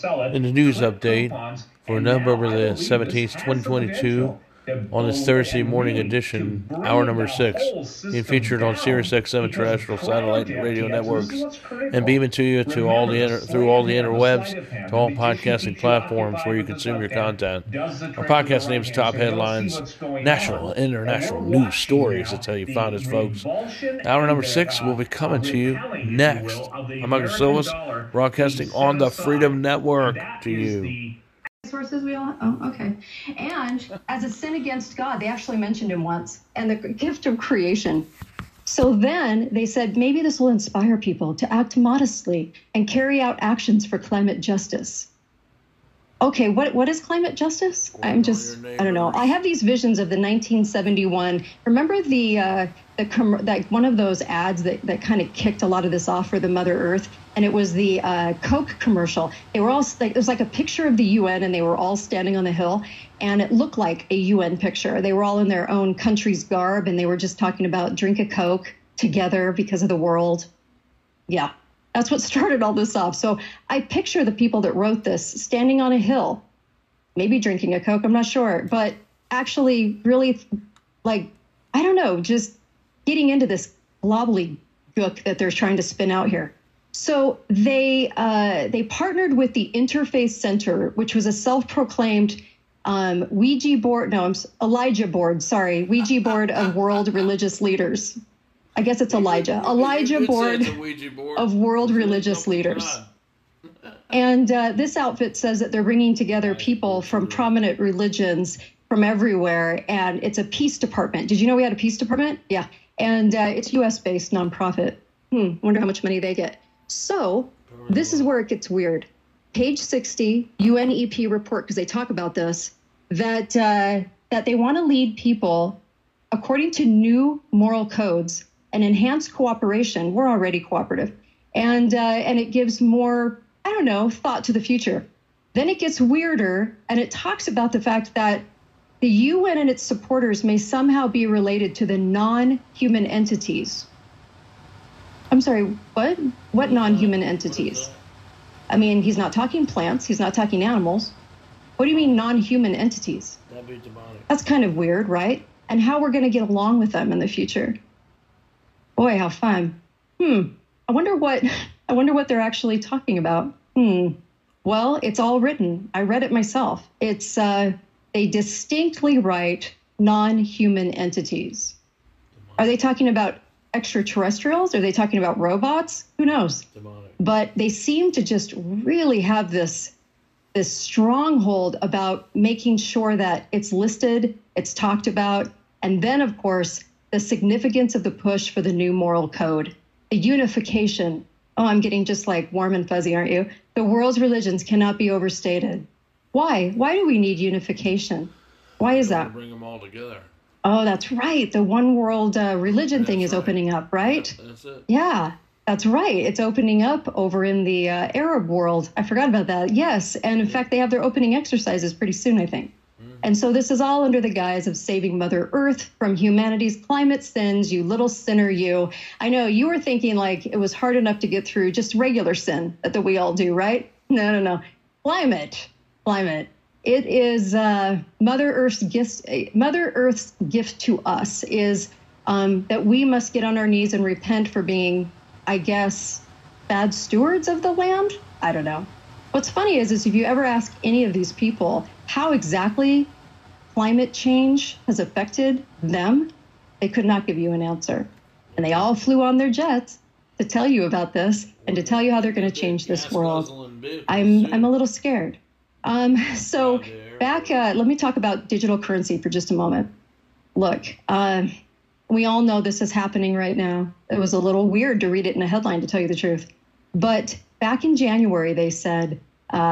In the news update for November the 17th, 2022, on this Thursday morning edition, hour number 6, being featured on SiriusXM terrestrial satellite and radio networks, and beaming to you through all the interwebs, to all podcasting platforms where you consume your content. Our podcast name is Top Headlines, national and international news stories. That's how you find us, folks. Hour number 6 will be coming to you next. I'm Michael Silvas, broadcasting on the Freedom Network to you. Sources we all okay. And as a sin against God, they actually mentioned him once, and the gift of creation. So then they said maybe this will inspire people to act modestly and carry out actions for climate justice. Okay, what is climate justice? I don't know. I have these visions of the 1971. Remember that one of those ads that kind of kicked a lot of this off for the Mother Earth, and it was the Coke commercial. They were all it was like a picture of the UN, and they were all standing on the hill, and it looked like a UN picture. They were all in their own country's garb, and they were just talking about drink a Coke together because of the world. Yeah. That's what started all this off. So I picture the people that wrote this standing on a hill, maybe drinking a Coke, I'm not sure, but actually really, I don't know, just getting into this gobbledygook that they're trying to spin out here. So they partnered with the Interfaith Center, which was a self-proclaimed Ouija board of world religious leaders. I guess it's Elijah board of world religious leaders. And this outfit says that they're bringing together people from prominent religions from everywhere, and it's a peace department. Did you know we had a peace department? Yeah. And it's U.S.-based nonprofit. Wonder how much money they get. So this is where it gets weird. Page 60, UNEP report, because they talk about this, that they want to lead people according to new moral codes and enhanced cooperation. We're already cooperative. And it gives more, thought to the future. Then it gets weirder, and it talks about the fact that the UN and its supporters may somehow be related to the non-human entities. I'm sorry, what? What non-human entities? I mean, he's not talking plants. He's not talking animals. What do you mean non-human entities? That'd be demonic. That's kind of weird, right? And how we're going to get along with them in the future. Boy, how fun. I wonder what they're actually talking about. Well, it's all written. I read it myself. It's they distinctly write non-human entities. Are they talking about extraterrestrials? Are they talking about robots? Who knows? Demonic. But they seem to just really have this stronghold about making sure that it's listed, it's talked about, and then, of course, the significance of the push for the new moral code, the unification. Oh, I'm getting just warm and fuzzy, aren't you? The world's religions cannot be overstated. Why? Why do we need unification? Why is that? Bring them all together. Oh, that's right. The one world religion thing is opening up, right? That's it. Yeah, that's right. It's opening up over in the Arab world. I forgot about that. Yes. And in fact, they have their opening exercises pretty soon, I think. And so this is all under the guise of saving Mother Earth from humanity's climate sins, you little sinner, you. I know you were thinking it was hard enough to get through just regular sin that we all do, right? No. Climate. It is Mother Earth's gift to us is that we must get on our knees and repent for being, I guess, bad stewards of the land. I don't know. What's funny is if you ever ask any of these people how exactly climate change has affected them, they could not give you an answer. And they all flew on their jets to tell you about this and to tell you how they're going to change this world. I'm a little scared. So back, let me talk about digital currency for just a moment. Look, we all know this is happening right now. It was a little weird to read it in a headline, to tell you the truth. But back in January, they said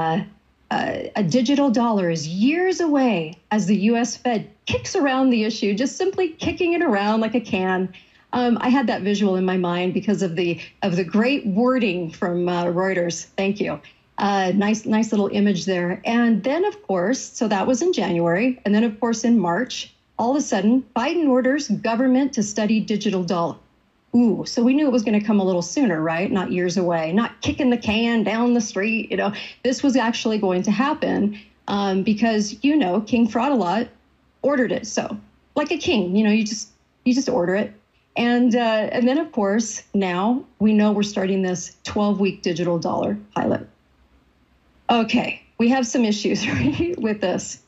a digital dollar is years away as the U.S. Fed kicks around the issue, just simply kicking it around like a can. I had that visual in my mind because of the great wording from Reuters. Thank you. Nice little image there. And then, of course, so that was in January. And then, of course, in March, all of a sudden, Biden orders government to study digital dollar. Ooh, so we knew it was going to come a little sooner, right? Not years away, not kicking the can down the street. This was actually going to happen because, King Fraud-A-Lot ordered it. So like a king, you just order it. And then, of course, now we know we're starting this 12-week digital dollar pilot. Okay, we have some issues right, with this.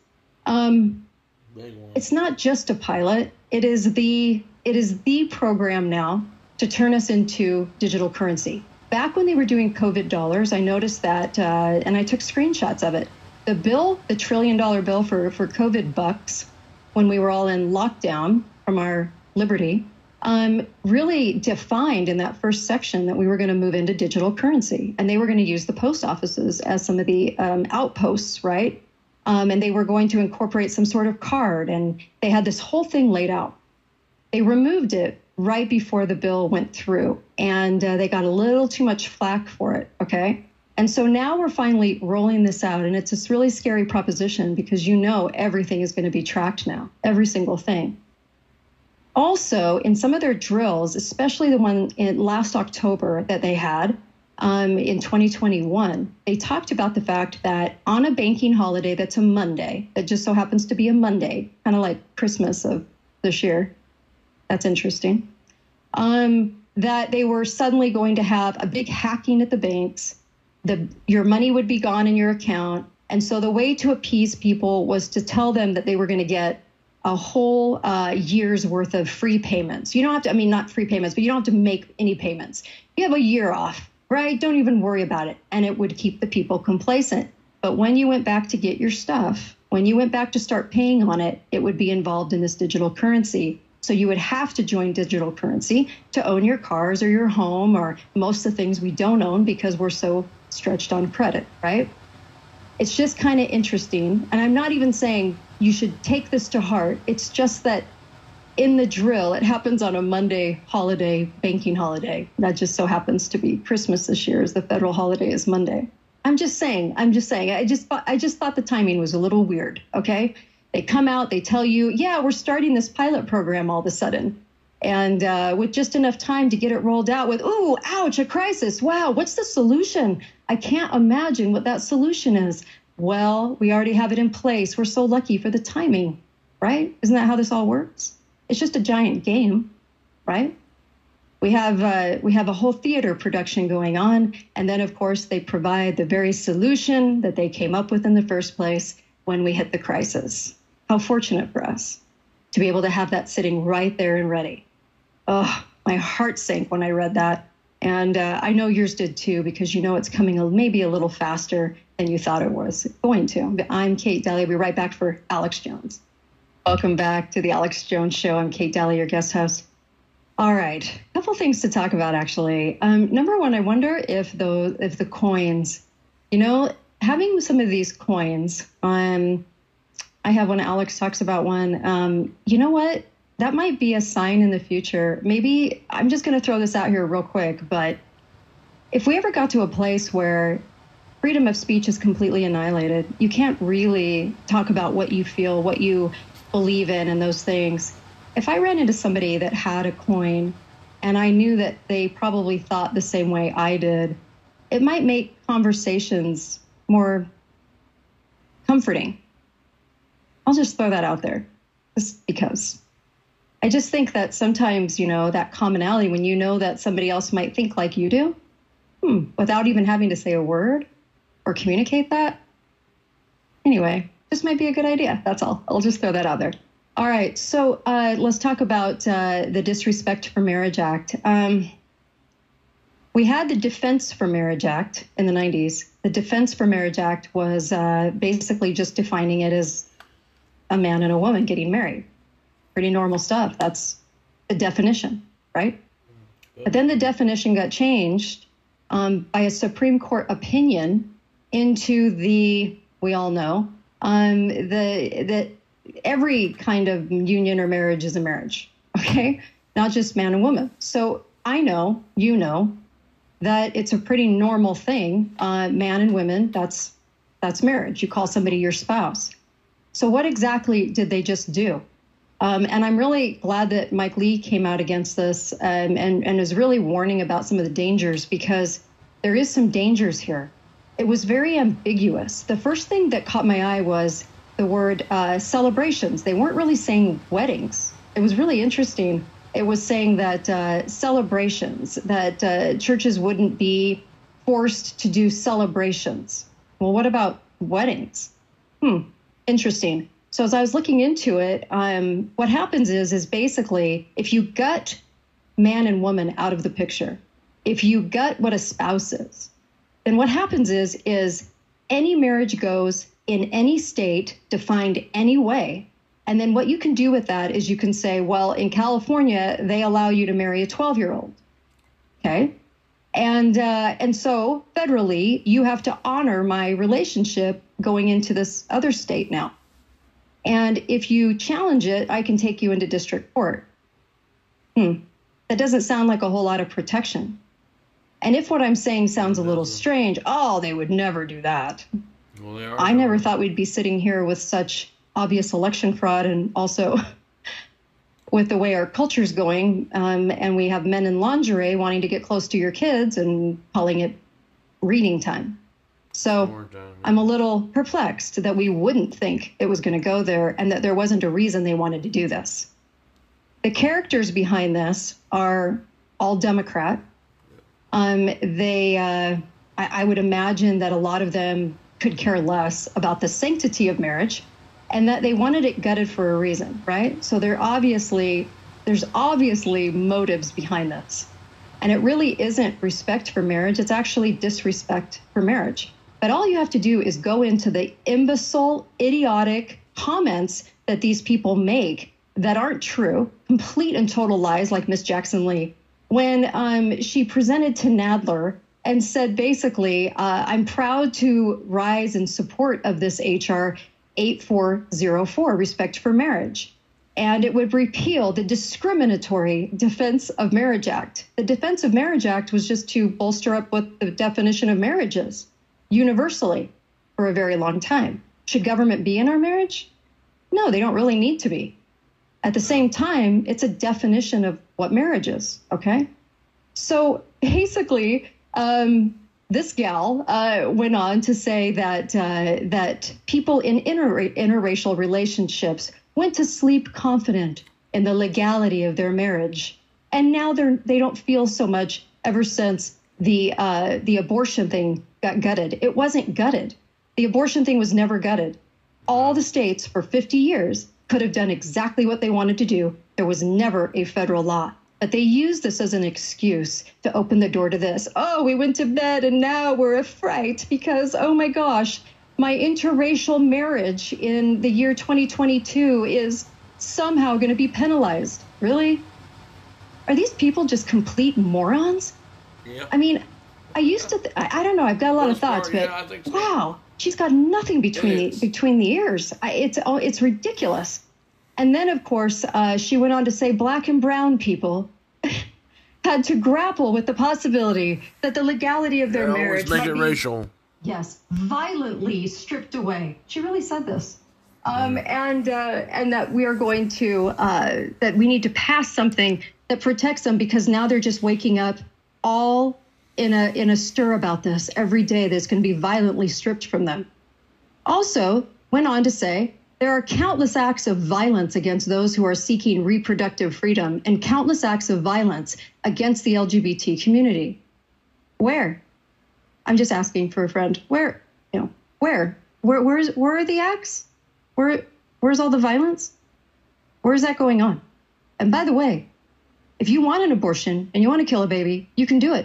It's not just a pilot. It is the program now to turn us into digital currency. Back when they were doing COVID dollars, I noticed that, and I took screenshots of it. The $1 trillion bill for COVID bucks, when we were all in lockdown from our liberty, really defined in that first section that we were going to move into digital currency. And they were going to use the post offices as some of the outposts, right? And they were going to incorporate some sort of card. And they had this whole thing laid out. They removed it right before the bill went through. And they got a little too much flack for it, okay? And so now we're finally rolling this out. And it's this really scary proposition because everything is going to be tracked now, every single thing. Also, in some of their drills, especially the one in last October that they had in 2021, they talked about the fact that on a banking holiday that's a Monday, that just so happens to be a Monday, kind of like Christmas of this year. That's interesting. That they were suddenly going to have a big hacking at the banks. Your money would be gone in your account. And so the way to appease people was to tell them that they were going to get a whole year's worth of free payments. You don't have to, not free payments, but you don't have to make any payments. You have a year off, right? Don't even worry about it. And it would keep the people complacent. But when you went back to get your stuff, when you went back to start paying on it, it would be involved in this digital currency. So you would have to join digital currency to own your cars or your home or most of the things we don't own because we're so stretched on credit, right? It's just kind of interesting. And I'm not even saying you should take this to heart. It's just that in the drill, it happens on a Monday holiday, banking holiday. That just so happens to be Christmas this year, as the federal holiday is Monday. I'm just saying. I just thought the timing was a little weird, okay? They come out, they tell you, yeah, we're starting this pilot program all of a sudden. And with just enough time to get it rolled out with, ooh, ouch, a crisis. Wow, what's the solution? I can't imagine what that solution is. Well, we already have it in place. We're so lucky for the timing, right? Isn't that how this all works? It's just a giant game, right? We have a whole theater production going on. And then, of course, they provide the very solution that they came up with in the first place when we hit the crisis. How fortunate for us to be able to have that sitting right there and ready. Oh, my heart sank when I read that. And I know yours did too, because it's coming maybe a little faster than you thought it was going to. I'm Kate Daly. I'll be right back for Alex Jones. Welcome back to the Alex Jones Show. I'm Kate Daly, your guest host. All right, a couple things to talk about, actually. Number one, I wonder if the coins, having some of these coins, I have one, Alex talks about one. You know what? That might be a sign in the future. Maybe, I'm just going to throw this out here real quick, but if we ever got to a place where freedom of speech is completely annihilated, you can't really talk about what you feel, what you believe in, and those things. If I ran into somebody that had a coin and I knew that they probably thought the same way I did, it might make conversations more comforting. I'll just throw that out there just because. I just think that sometimes, that commonality, when you know that somebody else might think like you do, without even having to say a word or communicate that. Anyway, this might be a good idea. That's all. I'll just throw that out there. All right. So let's talk about the Disrespect for Marriage Act. We had the Defense for Marriage Act in the 90s. The Defense for Marriage Act was basically just defining it as a man and a woman getting married. Pretty normal stuff. That's the definition, right? But then the definition got changed by a Supreme Court opinion into we all know, that every kind of union or marriage is a marriage, okay? Not just man and woman. So I know, that it's a pretty normal thing. Man and women, that's marriage. You call somebody your spouse. So what exactly did they just do? And I'm really glad that Mike Lee came out against this and is really warning about some of the dangers, because there is some dangers here. It was very ambiguous. The first thing that caught my eye was the word celebrations. They weren't really saying weddings. It was really interesting. It was saying that celebrations, that churches wouldn't be forced to do celebrations. Well, what about weddings? Interesting. So as I was looking into it, what happens is basically, if you gut man and woman out of the picture, if you gut what a spouse is, then what happens is any marriage goes in any state, defined any way. And then what you can do with that is you can say, well, in California, they allow you to marry a 12-year-old. Okay. And so federally, you have to honor my relationship going into this other state now. And if you challenge it, I can take you into district court. That doesn't sound like a whole lot of protection. And if what I'm saying sounds a little strange, they would never do that. Well, they are. I never thought we'd be sitting here with such obvious election fraud, and also with the way our culture's going, and we have men in lingerie wanting to get close to your kids and calling it reading time. So I'm a little perplexed that we wouldn't think it was going to go there, and that there wasn't a reason they wanted to do this. The characters behind this are all Democrat. I would imagine that a lot of them could care less about the sanctity of marriage, and that they wanted it gutted for a reason, right? So there's obviously motives behind this. And it really isn't respect for marriage. It's actually disrespect for marriage. But all you have to do is go into the imbecile, idiotic comments that these people make that aren't true, complete and total lies, like Miss Jackson Lee, when she presented to Nadler and said, basically, I'm proud to rise in support of this HR 8404, Respect for Marriage. And it would repeal the discriminatory Defense of Marriage Act. The Defense of Marriage Act was just to bolster up what the definition of marriage is, universally, for a very long time. Should government be in our marriage? No, they don't really need to be. At the same time, it's a definition of what marriage is, okay? So basically, this gal went on to say that people in interracial relationships went to sleep confident in the legality of their marriage, and now they don't feel so much ever since the abortion thing got gutted. It wasn't gutted. The abortion thing was never gutted. All the states for 50 years could have done exactly what they wanted to do. There was never a federal law. But they used this as an excuse to open the door to this. Oh, we went to bed and now we're a fright because, oh my gosh, my interracial marriage in the year 2022 is somehow going to be penalized. Really? Are these people just complete morons? Yeah. I mean, I used to, I don't know, I've got a lot of thoughts, but I think so. Wow, she's got nothing between the ears. It's ridiculous. And then, of course, she went on to say black and brown people had to grapple with the possibility that the legality of their marriage make it racial. Yes, violently stripped away. She really said this. And that we are going to, that we need to pass something that protects them, because now they're just waking up all in a stir about this. Every day that's going to be violently stripped from them. Also went on to say, there are countless acts of violence against those who are seeking reproductive freedom, and countless acts of violence against the LGBT community. Where? I'm just asking for a friend. Where? Where are the acts? Where's all the violence? Where is that going on? And by the way, if you want an abortion and you want to kill a baby, you can do it.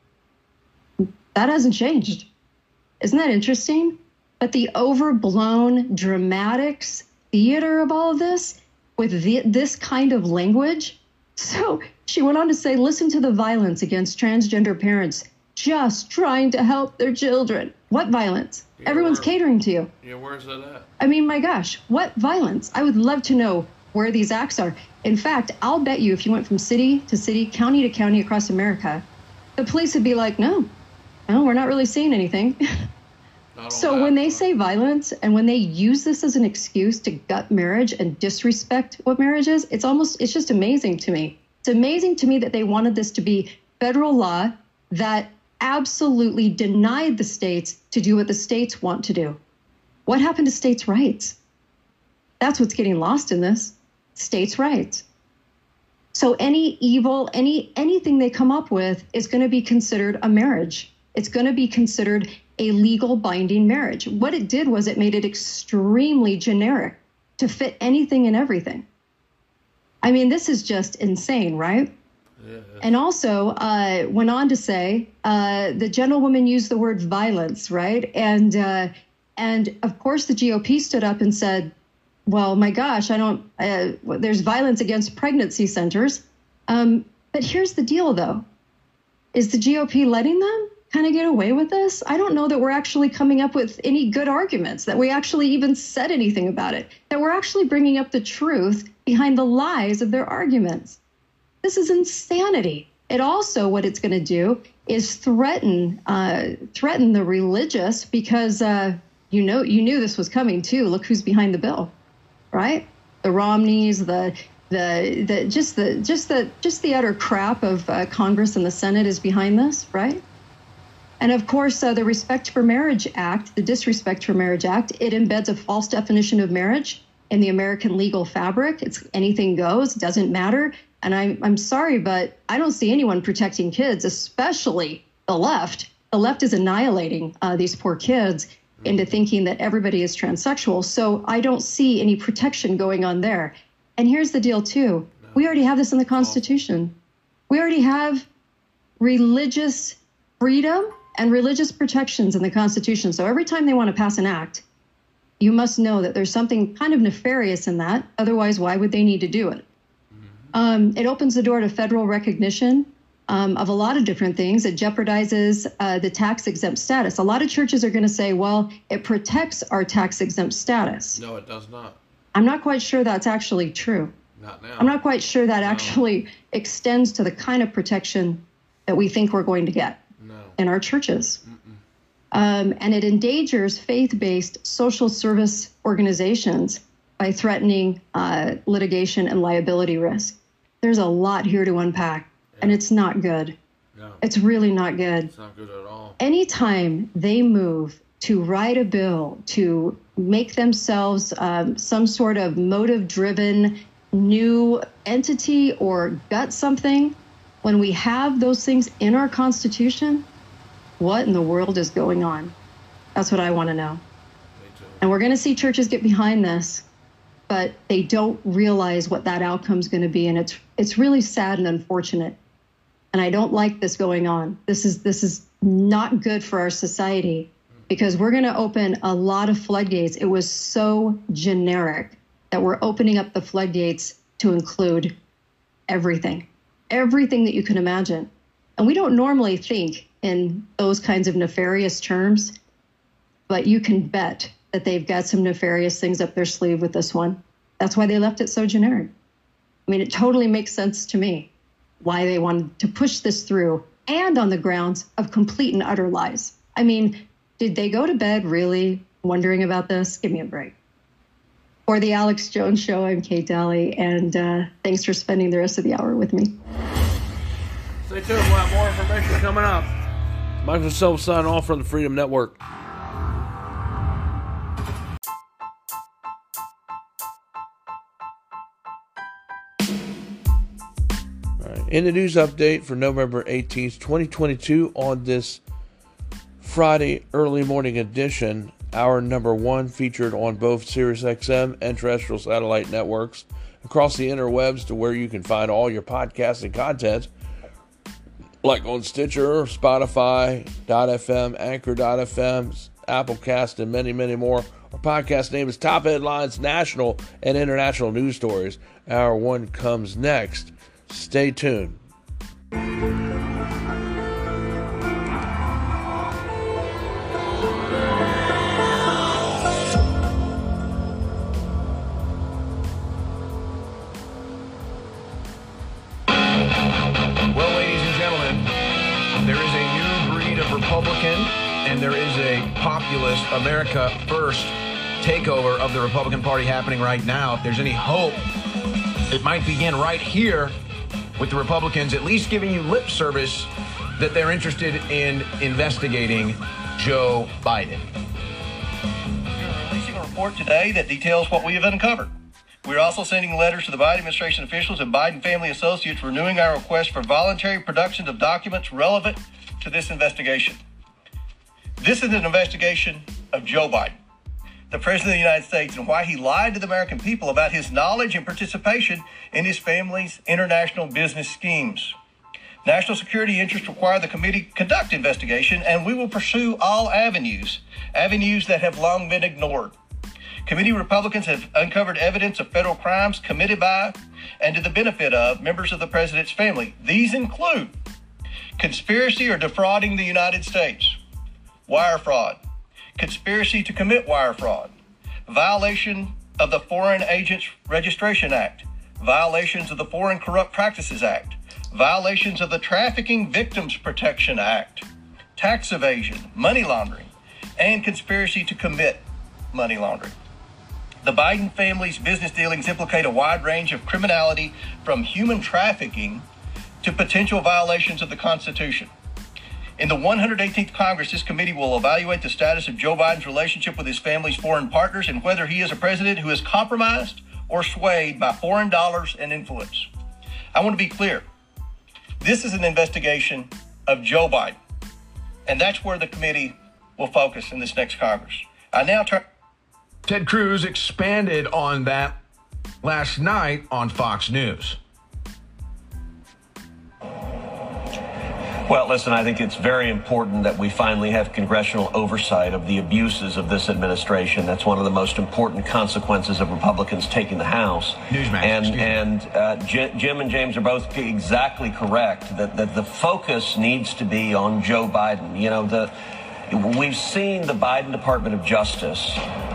That hasn't changed. Isn't that interesting? But the overblown dramatics theater of all of this with this kind of language. So she went on to say, listen to the violence against transgender parents just trying to help their children. What violence? Yeah, everyone's catering to you. Yeah, where's that at? I mean, my gosh, what violence? I would love to know where these acts are. In fact, I'll bet you if you went from city to city, county to county across America, the police would be like, no, we're not really seeing anything. So when they say violence and when they use this as an excuse to gut marriage and disrespect what marriage is, it's just amazing to me. It's amazing to me that they wanted this to be federal law that absolutely denied the states to do what the states want to do. What happened to states' rights? That's what's getting lost in this. States' rights. So any evil, anything they come up with is going to be considered a marriage. It's going to be considered a legal binding marriage. What it did was it made it extremely generic to fit anything and everything. I mean, this is just insane, right? Yeah. And also went on to say the gentlewoman used the word violence, right? And of course, the GOP stood up and said, well, my gosh, there's violence against pregnancy centers. But here's the deal, though. Is the GOP letting them kind of get away with this? I don't know that we're actually coming up with any good arguments, that we actually even said anything about it, that we're actually bringing up the truth behind the lies of their arguments. This is insanity. It also, what it's going to do is threaten the religious, because you knew this was coming too. Look who's behind the bill, right? The Romneys, just the utter crap of Congress and the Senate is behind this, right? And of course, the Respect for Marriage Act, the Disrespect for Marriage Act, it embeds a false definition of marriage in the American legal fabric. It's anything goes, doesn't matter. And I'm sorry, but I don't see anyone protecting kids, especially the left. The left is annihilating these poor kids into thinking that everybody is transsexual. So I don't see any protection going on there. And here's the deal, too. We already have this in the Constitution. We already have religious freedom and religious protections in the Constitution. So every time they want to pass an act, you must know that there's something kind of nefarious in that. Otherwise, why would they need to do it? It opens the door to federal recognition of a lot of different things. It jeopardizes the tax-exempt status. A lot of churches are going to say, well, it protects our tax-exempt status. No, it does not. I'm not quite sure that's actually true. Not now. I'm not quite sure that actually extends to the kind of protection that we think we're going to get in our churches. And it endangers faith-based social service organizations by threatening litigation and liability risk. There's a lot here to unpack, and it's not good. No. It's really not good. It's not good at all. Anytime they move to write a bill to make themselves some sort of motive-driven new entity or gut something, when we have those things in our Constitution, what in the world is going on? That's what I want to know. Me too. And we're going to see churches get behind this, but they don't realize what that outcome is going to be. And it's really sad and unfortunate. And I don't like this going on. This is not good for our society, because we're going to open a lot of floodgates. It was so generic that we're opening up the floodgates to include everything that you can imagine. And we don't normally think in those kinds of nefarious terms, but you can bet that they've got some nefarious things up their sleeve with this one. That's why they left it so generic. I mean, it totally makes sense to me why they wanted to push this through, and on the grounds of complete and utter lies. I mean, did they go to bed really wondering about this? Give me a break. For the Alex Jones Show, I'm Kate Daly, and thanks for spending the rest of the hour with me. Stay tuned. We'll have more information coming up. Michael Self sign off from the Freedom Network. In the news update for November 18th, 2022, on this Friday early morning edition, hour number 1 featured on both SiriusXM and terrestrial satellite networks across the interwebs, to where you can find all your podcasting content, like on Stitcher, Spotify, .fm, Anchor.fm, Applecast, and many, many more. Our podcast name is Top Headlines, National and International News Stories. Hour 1 comes next. Stay tuned. Republican, and there is a populist America First takeover of the Republican Party happening right now. If there's any hope, it might begin right here with the Republicans at least giving you lip service that they're interested in investigating Joe Biden. We're releasing a report today that details what we have uncovered. We're also sending letters to the Biden administration officials and Biden family associates renewing our request for voluntary production of documents relevant to this investigation. This is an investigation of Joe Biden, the President of the United States, and why he lied to the American people about his knowledge and participation in his family's international business schemes. National security interests require the committee conduct investigation, and we will pursue all avenues that have long been ignored. Committee Republicans have uncovered evidence of federal crimes committed by and to the benefit of members of the president's family. These include conspiracy or defrauding the United States, wire fraud, conspiracy to commit wire fraud, violation of the Foreign Agents Registration Act, violations of the Foreign Corrupt Practices Act, violations of the Trafficking Victims Protection Act, tax evasion, money laundering, and conspiracy to commit money laundering. The Biden family's business dealings implicate a wide range of criminality, from human trafficking to potential violations of the Constitution. In the 118th Congress, this committee will evaluate the status of Joe Biden's relationship with his family's foreign partners and whether he is a president who is compromised or swayed by foreign dollars and influence. I want to be clear. This is an investigation of Joe Biden, and that's where the committee will focus in this next Congress. I now turn. Ted Cruz expanded on that last night on Fox News. Well, listen, I think it's very important that we finally have congressional oversight of the abuses of this administration. That's one of the most important consequences of Republicans taking the House. Jim and James are both exactly correct that the focus needs to be on Joe Biden. You know, we've seen the Biden Department of Justice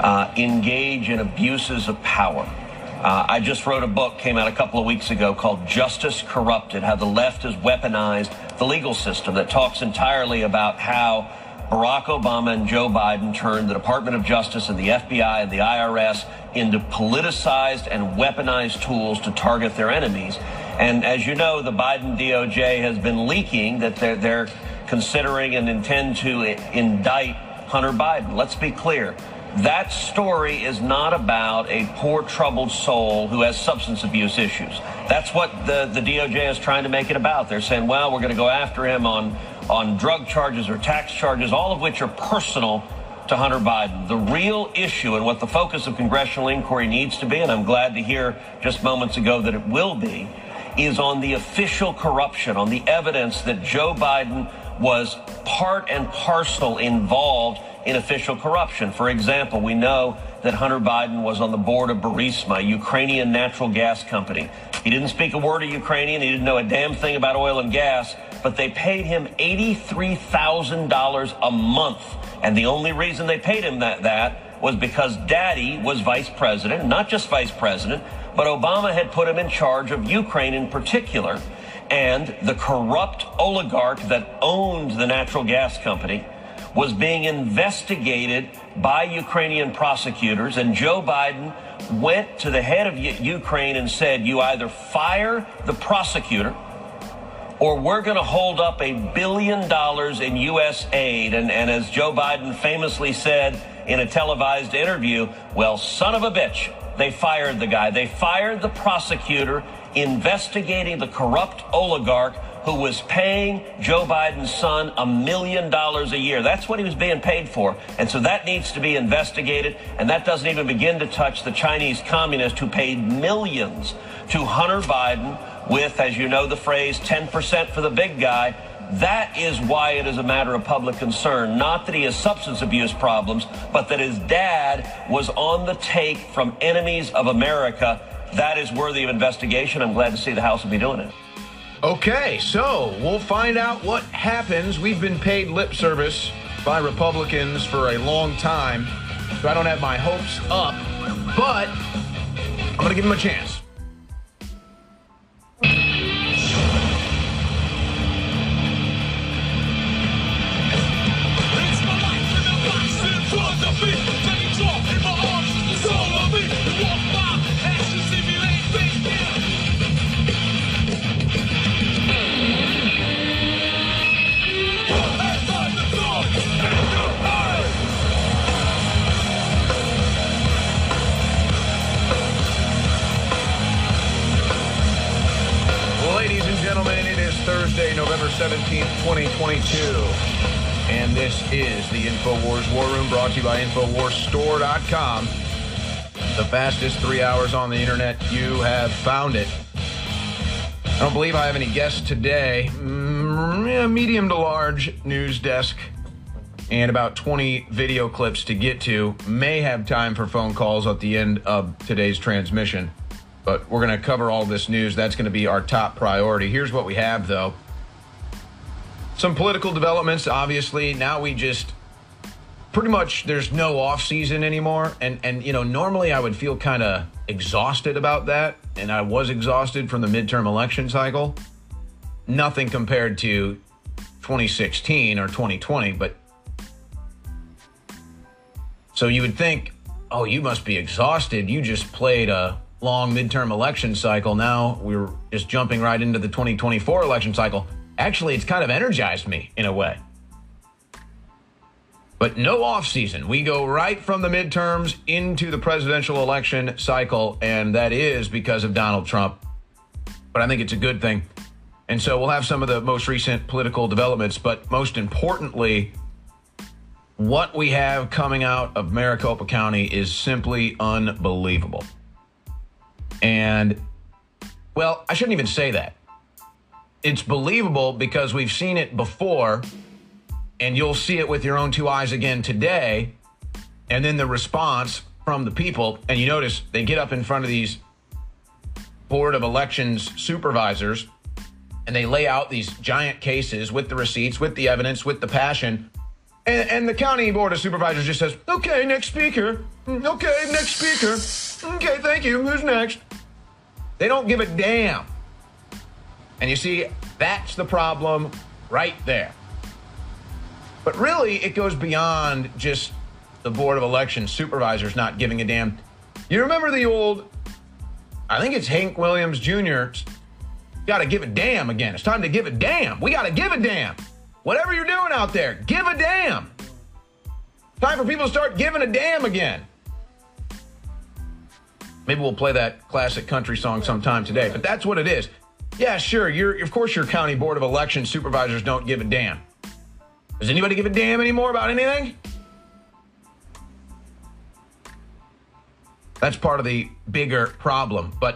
engage in abuses of power. I just wrote a book, came out a couple of weeks ago, called Justice Corrupted, How the Left Has Weaponized the Legal System, that talks entirely about how Barack Obama and Joe Biden turned the Department of Justice and the FBI and the IRS into politicized and weaponized tools to target their enemies. And as you know, the Biden DOJ has been leaking that they're considering and intend to indict Hunter Biden. Let's be clear. That story is not about a poor, troubled soul who has substance abuse issues. That's what the DOJ is trying to make it about. They're saying, well, we're going to go after him on drug charges or tax charges, all of which are personal to Hunter Biden. The real issue and what the focus of congressional inquiry needs to be, and I'm glad to hear just moments ago that it will be, is on the official corruption, on the evidence that Joe Biden was part and parcel involved in official corruption. For example, we know that Hunter Biden was on the board of Burisma, a Ukrainian natural gas company. He didn't speak a word of Ukrainian. He didn't know a damn thing about oil and gas, but they paid him $83,000 a month. And the only reason they paid him that was because Daddy was vice president, not just vice president, but Obama had put him in charge of Ukraine in particular. And the corrupt oligarch that owned the natural gas company was being investigated by Ukrainian prosecutors, and Joe Biden went to the head of Ukraine and said, you either fire the prosecutor or we're going to hold up $1 billion in U.S. aid. And as Joe Biden famously said in a televised interview, well, son of a bitch, they fired the guy. They fired the prosecutor investigating the corrupt oligarch who was paying Joe Biden's son $1 million a year. That's what he was being paid for. And so that needs to be investigated. And that doesn't even begin to touch the Chinese communist who paid millions to Hunter Biden with, as you know the phrase, 10% for the big guy. That is why it is a matter of public concern. Not that he has substance abuse problems, but that his dad was on the take from enemies of America. That is worthy of investigation. I'm glad to see the House will be doing it. Okay, so we'll find out what happens. We've been paid lip service by Republicans for a long time, so I don't have my hopes up, but I'm going to give them a chance. Thursday, November 17th, 2022. And this is the InfoWars War Room, brought to you by InfoWarsStore.com. The fastest 3 hours on the internet. You have found it. I don't believe I have any guests today. Medium to large news desk and about 20 video clips to get to. May have time for phone calls at the end of today's transmission. But we're going to cover all this news. That's going to be our top priority. Here's what we have, though. Some political developments, obviously. Now we just pretty much, there's no off season anymore. And you know, normally I would feel kind of exhausted about that. And I was exhausted from the midterm election cycle. Nothing compared to 2016 or 2020. But so you would think, oh, you must be exhausted. You just played a long midterm election cycle. Now we're just jumping right into the 2024 election cycle. Actually, it's kind of energized me in a way. But no off season. We go right from the midterms into the presidential election cycle, and that is because of Donald Trump. But I think it's a good thing. And so we'll have some of the most recent political developments, but most importantly, what we have coming out of Maricopa County is simply unbelievable. And, well, I shouldn't even say that. It's believable because we've seen it before, and you'll see it with your own two eyes again today. And then the response from the people, and you notice they get up in front of these Board of Elections supervisors, and they lay out these giant cases with the receipts, with the evidence, with the passion. And the county board of supervisors just says, okay, next speaker. Okay, next speaker. Okay, thank you. Who's next? They don't give a damn. And you see, that's the problem right there. But really, it goes beyond just the Board of Election supervisors not giving a damn. You remember the old, I think it's Hank Williams Jr., got to give a damn again. It's time to give a damn. We got to give a damn. Whatever you're doing out there, give a damn. Time for people to start giving a damn again. Maybe we'll play that classic country song sometime today, but that's what it is. Yeah, sure, of course your county board of election supervisors don't give a damn. Does anybody give a damn anymore about anything? That's part of the bigger problem, but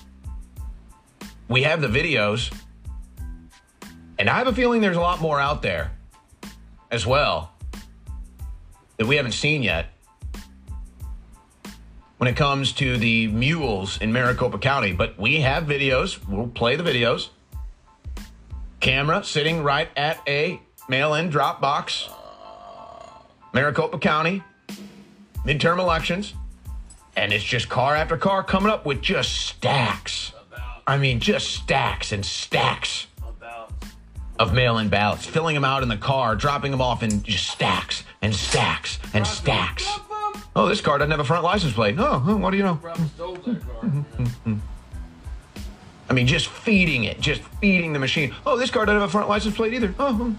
we have the videos. And I have a feeling there's a lot more out there as well that we haven't seen yet when it comes to the mules in Maricopa County. But we have videos. We'll play the videos. Camera sitting right at a mail-in drop box. Maricopa County. Midterm elections. And it's just car after car coming up with just stacks. I mean, just stacks and stacks of mail-in ballots, filling them out in the car, dropping them off in just stacks and stacks and stacks. Oh, this car doesn't have a front license plate. Oh, what do you know? I mean, just feeding the machine. Oh, this car doesn't have a front license plate either. Oh,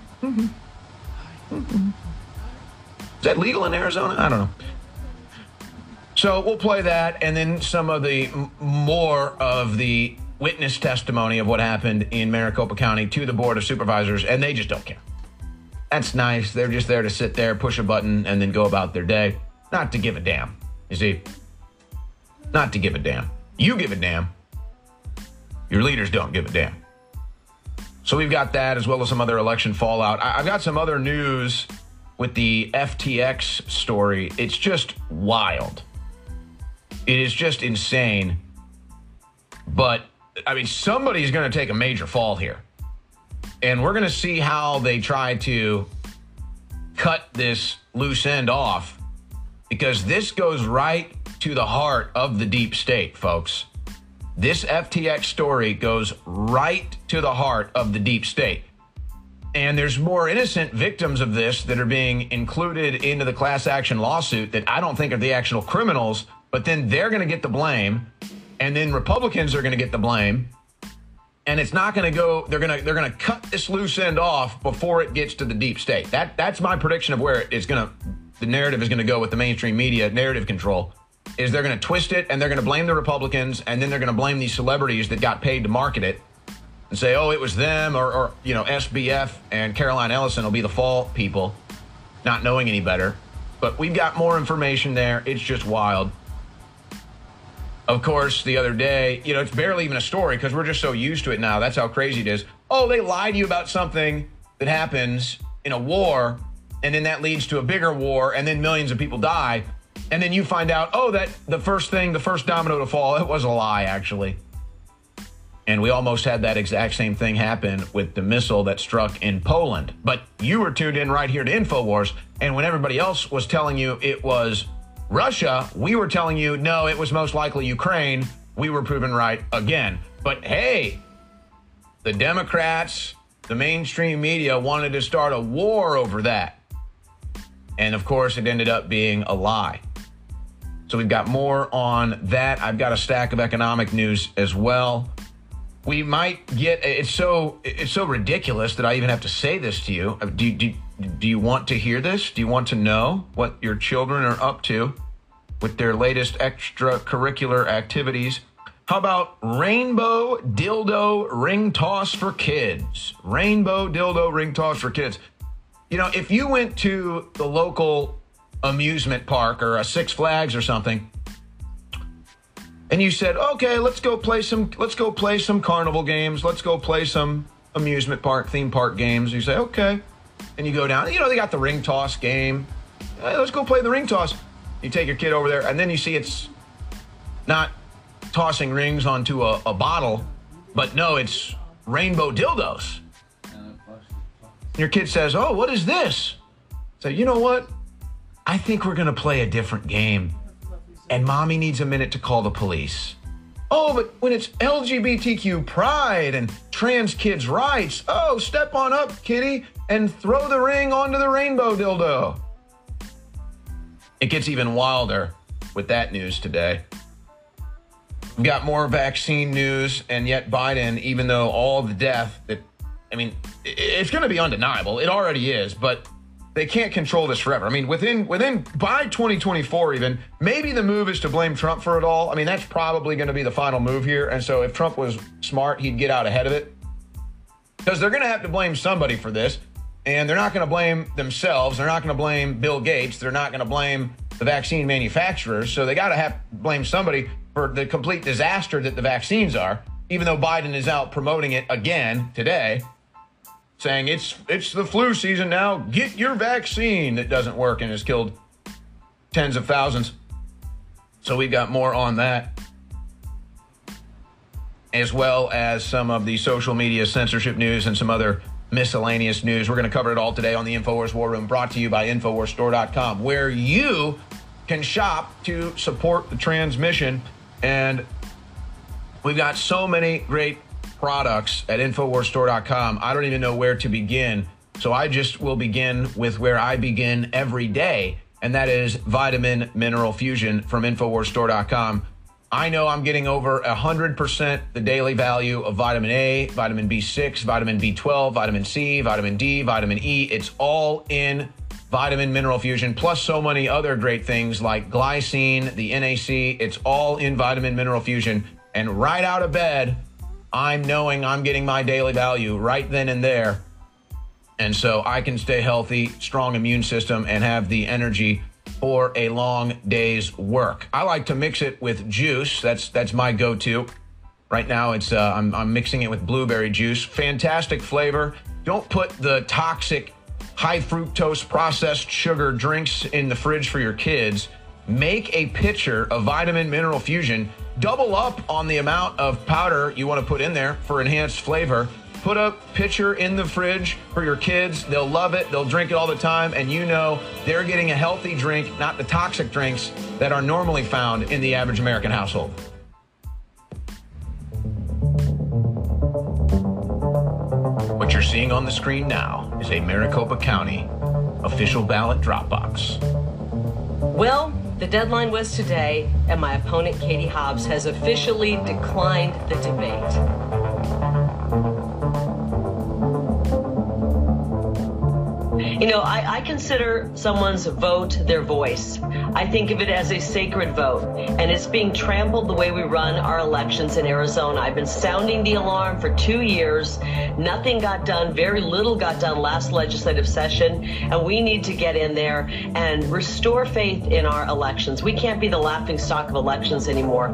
Is that legal in Arizona? I don't know. So we'll play that, and then some of the more of the witness testimony of what happened in Maricopa County to the Board of Supervisors, and they just don't care. That's nice. They're just there to sit there, push a button, and then go about their day. Not to give a damn. You see? Not to give a damn. You give a damn. Your leaders don't give a damn. So we've got that as well as some other election fallout. I've got some other news with the FTX story. It's just wild. It is just insane. But I mean, somebody's going to take a major fall here. And we're going to see how they try to cut this loose end off, because this goes right to the heart of the deep state, folks. This FTX story goes right to the heart of the deep state. And there's more innocent victims of this that are being included into the class action lawsuit that I don't think are the actual criminals, but then they're going to get the blame. And then Republicans are going to get the blame. And it's not going to go, they're going to cut this loose end off before it gets to the deep state. That's my prediction of where it's going to, the narrative is going to go with the mainstream media, narrative control, is they're going to twist it and they're going to blame the Republicans, and then they're going to blame these celebrities that got paid to market it. and say, oh, it was them, or SBF and Caroline Ellison will be the fall people, not knowing any better. But we've got more information there. It's just wild. Of course, the other day, it's barely even a story because we're just so used to it now. That's how crazy it is. Oh, they lied to you about something that happens in a war, and then that leads to a bigger war, and then millions of people die. And then you find out, that the first domino to fall, it was a lie, actually. And we almost had that exact same thing happen with the missile that struck in Poland. But you were tuned in right here to InfoWars, and when everybody else was telling you it was Russia, we were telling you, no, it was most likely Ukraine. We were proven right again. But hey, the Democrats, the mainstream media wanted to start a war over that. And of course, it ended up being a lie. So we've got more on that. I've got a stack of economic news as well. We might get, it's so ridiculous that I even have to say this to you. Do you want to hear this? Do you want to know what your children are up to with their latest extracurricular activities? How about rainbow dildo ring toss for kids? Rainbow dildo ring toss for kids. If you went to the local amusement park or a Six Flags or something, and you said, okay, let's go play some carnival games. Let's go play some amusement park, theme park games. You say, okay. And you go down, they got the ring toss game. Hey, let's go play the ring toss. You take your kid over there, and then you see it's not tossing rings onto a bottle, but no, it's rainbow dildos. Your kid says, oh, what is this? So you know what? I think we're going to play a different game. And mommy needs a minute to call the police. Oh, but when it's LGBTQ pride and trans kids' rights, oh, step on up, kitty, and throw the ring onto the rainbow dildo. It gets even wilder with that news today. We've got more vaccine news, and yet Biden, even though all the death it's going to be undeniable. It already is, but they can't control this forever. By 2024 even, maybe the move is to blame Trump for it all. That's probably going to be the final move here. And so if Trump was smart, he'd get out ahead of it. Because they're going to have to blame somebody for this. And they're not going to blame themselves. They're not going to blame Bill Gates. They're not going to blame the vaccine manufacturers. So they got to have to blame somebody for the complete disaster that the vaccines are, even though Biden is out promoting it again today, saying it's the flu season now, get your vaccine. That doesn't work and has killed tens of thousands. So we've got more on that, as well as some of the social media censorship news and some other miscellaneous news. We're going to cover it all today on the InfoWars War Room, brought to you by InfoWarsStore.com, where you can shop to support the transmission. And we've got so many great products at InfoWarsStore.com. I don't even know where to begin. So I just will begin with where I begin every day, and that is Vitamin Mineral Fusion from InfoWarsStore.com. I know I'm getting over 100% the daily value of vitamin A, vitamin B6, vitamin B12, vitamin C, vitamin D, vitamin E. It's all in Vitamin Mineral Fusion, plus so many other great things like glycine, the NAC. It's all in Vitamin Mineral Fusion. And right out of bed, I'm knowing I'm getting my daily value right then and there. And so I can stay healthy, strong immune system, and have the energy for a long day's work. I like to mix it with juice. That's my go-to. Right now, it's I'm mixing it with blueberry juice. Fantastic flavor. Don't put the toxic, high fructose processed sugar drinks in the fridge for your kids. Make a pitcher of Vitamin Mineral Fusion. Double up on the amount of powder you want to put in there for enhanced flavor. Put a pitcher in the fridge for your kids. They'll love it. They'll drink it all the time. And you know they're getting a healthy drink, not the toxic drinks that are normally found in the average American household. What you're seeing on the screen now is a Maricopa County official ballot drop box. Well, the deadline was today, and my opponent, Katie Hobbs, has officially declined the debate. You know, I consider someone's vote their voice. I think of it as a sacred vote, and it's being trampled the way we run our elections in Arizona. I've been sounding the alarm for 2 years. Nothing got done. Very little got done last legislative session, and we need to get in there and restore faith in our elections. We can't be the laughingstock of elections anymore.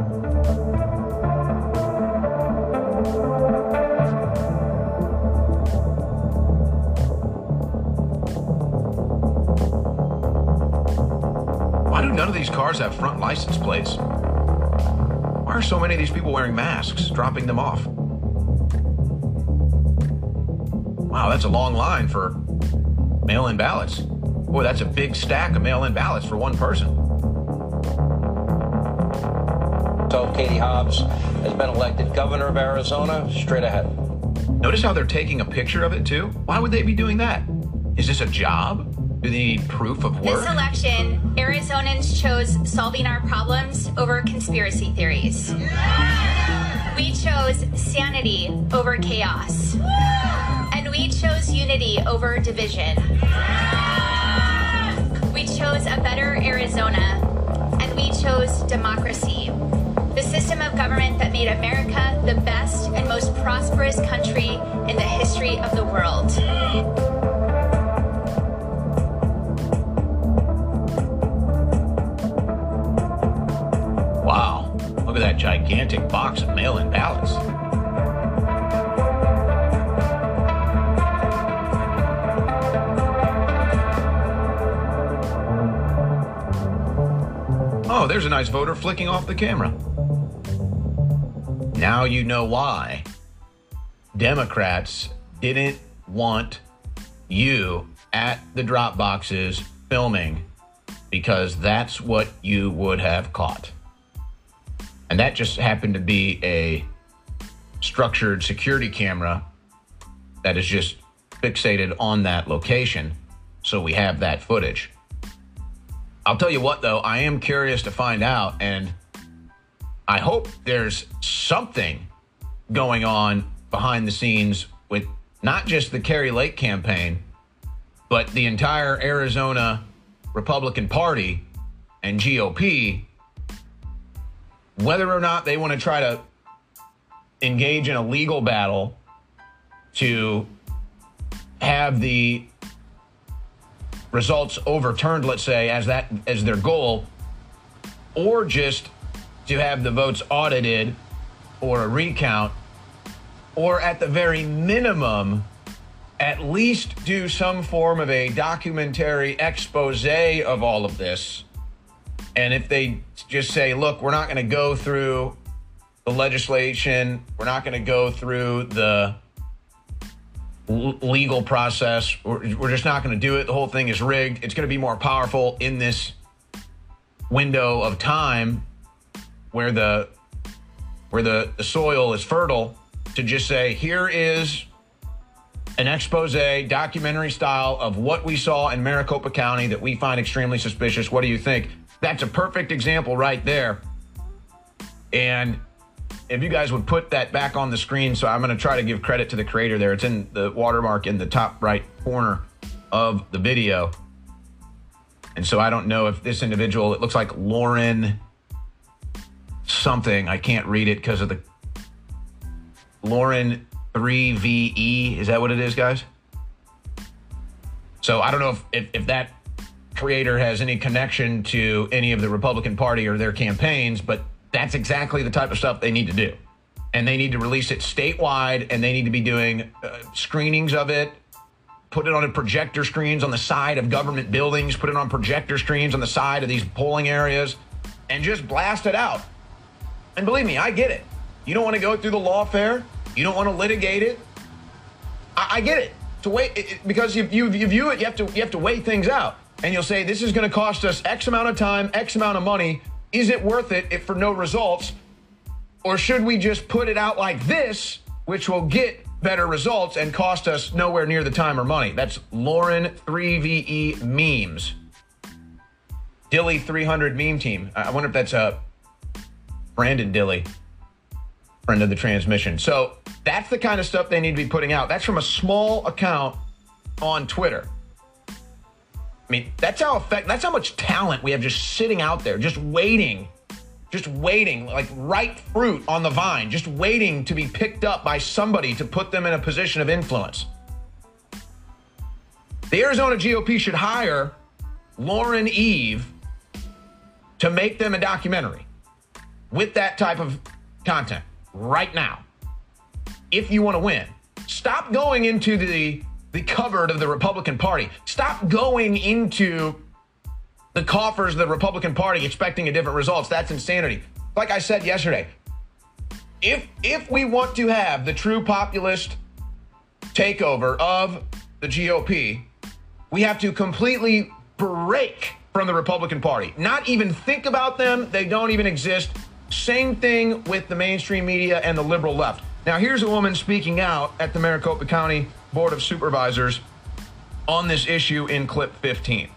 Why do none of these cars have front license plates? Why are so many of these people wearing masks, dropping them off? Wow, that's a long line for mail-in ballots. Boy, that's a big stack of mail-in ballots for one person. So Katie Hobbs has been elected governor of Arizona. Straight ahead. Notice how they're taking a picture of it, too? Why would they be doing that? Is this a job? Do they need proof of work? This election, Arizonans chose solving our problems over conspiracy theories. We chose sanity over chaos. And we chose unity over division. We chose a better Arizona, and we chose democracy. The system of government that made America the best and most prosperous country in the history of the world. Wow, look at that gigantic box of mail-in ballots. Oh, there's a nice voter flicking off the camera. Now you know why Democrats didn't want you at the drop boxes filming, because that's what you would have caught. And that just happened to be a structured security camera that is just fixated on that location. So we have that footage. I'll tell you what, though, I am curious to find out, and I hope there's something going on behind the scenes with not just the Kari Lake campaign, but the entire Arizona Republican Party and GOP, whether or not they want to try to engage in a legal battle to have the results overturned, let's say, as their goal, or just to have the votes audited or a recount, or at the very minimum, at least do some form of a documentary expose of all of this. And if they just say, look, we're not going to go through the legislation, we're not going to go through the legal process, we're just not going to do it, the whole thing is rigged, it's going to be more powerful in this window of time where the soil is fertile, to just say, here is an expose, documentary style, of what we saw in Maricopa County that we find extremely suspicious. What do you think? That's a perfect example right there. And if you guys would put that back on the screen, so I'm going to try to give credit to the creator there. It's in the watermark in the top right corner of the video. And so I don't know if this individual, it looks like Lauren something. I can't read it because of the Lauren 3VE. Is that what it is, guys? So I don't know if that creator has any connection to any of the Republican Party or their campaigns, but that's exactly the type of stuff they need to do. And they need to release it statewide, and they need to be doing screenings of it, put it on a projector screens on the side of government buildings, put it on projector screens on the side of these polling areas, and just blast it out. And believe me, I get it. You don't want to go through the lawfare. You don't want to litigate it. I get it. To wait, because if you view it, you have to weigh things out. And you'll say, this is going to cost us X amount of time, X amount of money. Is it worth it if for no results? Or should we just put it out like this, which will get better results and cost us nowhere near the time or money? That's Lauren 3VE Memes. Dilly 300 Meme Team. I wonder if that's Brandon Dilly, friend of the transmission. So that's the kind of stuff they need to be putting out. That's from a small account on Twitter. I mean, that's how much talent we have just sitting out there, just waiting, like ripe fruit on the vine, just waiting to be picked up by somebody to put them in a position of influence. The Arizona GOP should hire Lauren Eve to make them a documentary with that type of content right now. If you want to win, stop going into the cupboard of the Republican Party. Stop going into the coffers of the Republican Party expecting a different results. That's insanity. Like I said yesterday, if we want to have the true populist takeover of the GOP, we have to completely break from the Republican Party. Not even think about them. They don't even exist. Same thing with the mainstream media and the liberal left. Now, here's a woman speaking out at the Maricopa County Board of Supervisors on this issue in clip 15.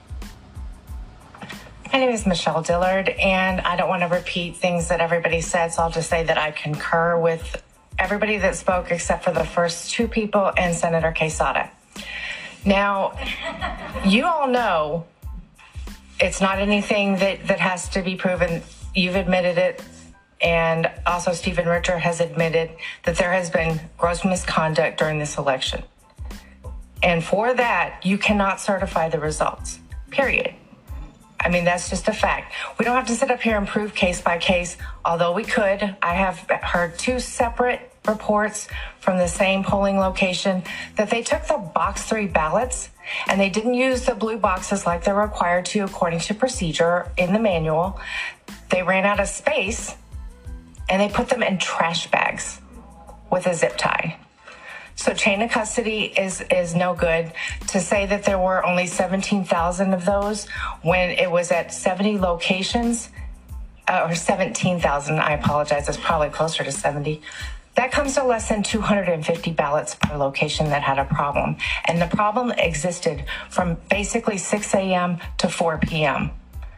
My name is Michelle Dillard, and I don't want to repeat things that everybody said, so I'll just say that I concur with everybody that spoke except for the first two people and Senator Quesada. Now, you all know it's not anything that has to be proven. You've admitted it. And also Stephen Richer has admitted that there has been gross misconduct during this election. And for that, you cannot certify the results, period. I mean, that's just a fact. We don't have to sit up here and prove case by case, although we could. I have heard two separate reports from the same polling location that they took the box 3 ballots and they didn't use the blue boxes like they're required to according to procedure in the manual. They ran out of space and they put them in trash bags with a zip tie. So chain of custody is no good. To say that there were only 17,000 of those when it was at 70 locations, or 17,000, I apologize, it's probably closer to 70. That comes to less than 250 ballots per location that had a problem. And the problem existed from basically 6 a.m. to 4 p.m.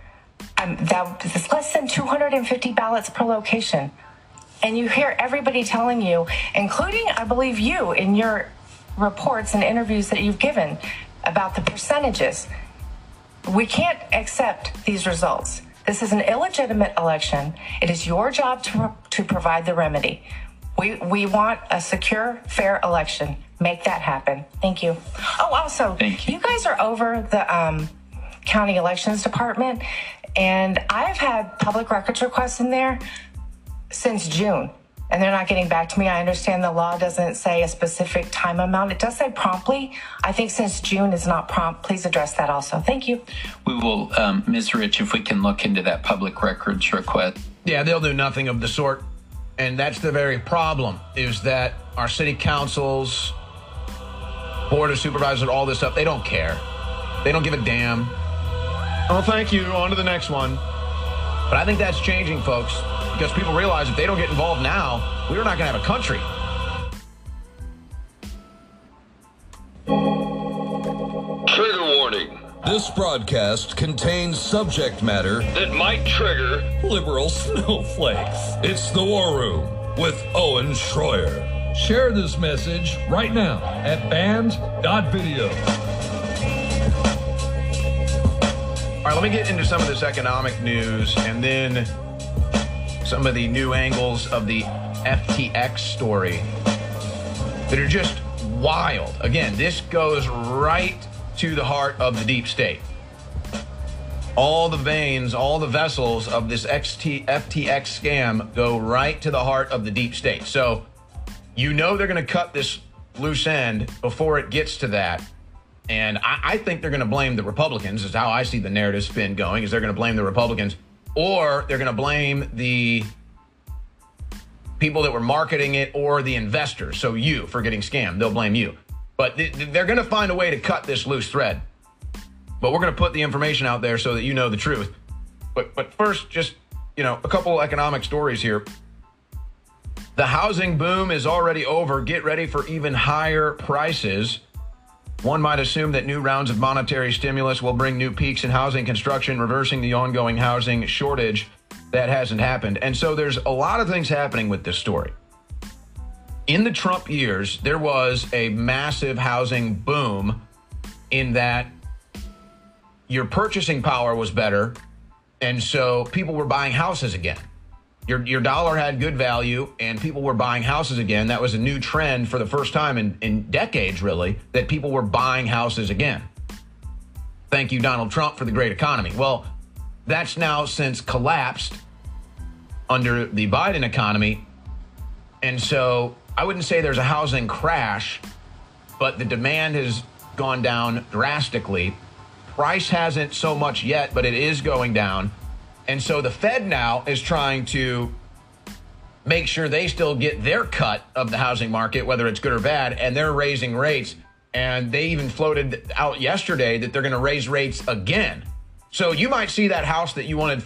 That's less than 250 ballots per location. And you hear everybody telling you, including, I believe, you in your reports and interviews that you've given about the percentages. We can't accept these results. This is an illegitimate election. It is your job to provide the remedy. We want a secure, fair election. Make that happen. Thank you. Oh, also, you guys are over the county elections department, and I've had public records requests in there since June, and they're not getting back to me. I understand the law doesn't say a specific time amount. It does say promptly. I think since June is not prompt. Please address that also. Thank you. We will, Ms. Rich, if we can look into that public records request. Yeah, they'll do nothing of the sort. And that's the very problem, is that our city councils, board of supervisors, all this stuff, they don't care. They don't give a damn. Oh, thank you. On to the next one. But I think that's changing, folks, because people realize if they don't get involved now, we're not going to have a country. Trigger warning. This broadcast contains subject matter that might trigger liberal snowflakes. It's the War Room with Owen Schroyer. Share this message right now at band.video. All right, let me get into some of this economic news and then some of the new angles of the FTX story that are just wild. Again, this goes right to the heart of the deep state. All the veins, all the vessels of this FTX scam go right to the heart of the deep state. So you know they're going to cut this loose end before it gets to that. And I think they're going to blame the Republicans, is how I see the narrative spin going, is they're going to blame the Republicans, or they're going to blame the people that were marketing it or the investors. So you, for getting scammed, they'll blame you. But they're going to find a way to cut this loose thread. But we're going to put the information out there so that you know the truth. But first, just, a couple economic stories here. The housing boom is already over. Get ready for even higher prices. One might assume that new rounds of monetary stimulus will bring new peaks in housing construction, reversing the ongoing housing shortage. That hasn't happened. And so there's a lot of things happening with this story. In the Trump years, there was a massive housing boom in that your purchasing power was better, and so people were buying houses again. Your dollar had good value, and people were buying houses again. That was a new trend for the first time in decades, really, that people were buying houses again. Thank you, Donald Trump, for the great economy. Well, that's now since collapsed under the Biden economy. And so I wouldn't say there's a housing crash, but the demand has gone down drastically. Price hasn't so much yet, but it is going down. And so the Fed now is trying to make sure they still get their cut of the housing market, whether it's good or bad, and they're raising rates. And they even floated out yesterday that they're going to raise rates again. So you might see that house that you wanted,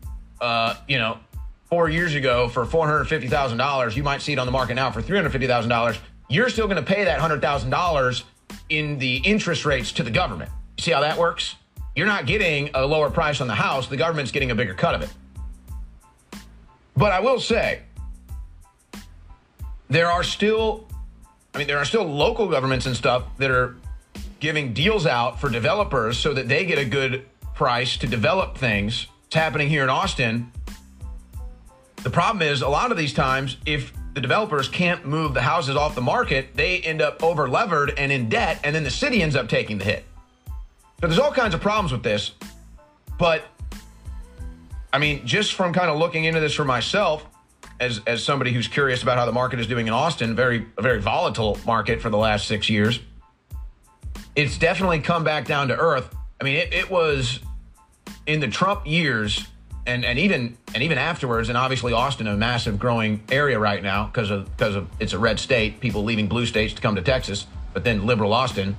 4 years ago for $450,000. You might see it on the market now for $350,000. You're still going to pay that $100,000 in the interest rates to the government. See how that works? You're not getting a lower price on the house. The government's getting a bigger cut of it. But I will say, there are still local governments and stuff that are giving deals out for developers so that they get a good price to develop things. It's happening here in Austin. The problem is, a lot of these times, if the developers can't move the houses off the market, they end up over-levered and in debt, and then the city ends up taking the hit. So there's all kinds of problems with this. But, I mean, just from kind of looking into this for myself, as somebody who's curious about how the market is doing in Austin, a very volatile market for the last 6 years, it's definitely come back down to earth. I mean, it was in the Trump years and even afterwards, and obviously Austin, a massive growing area right now because of it's a red state, people leaving blue states to come to Texas, but then liberal Austin.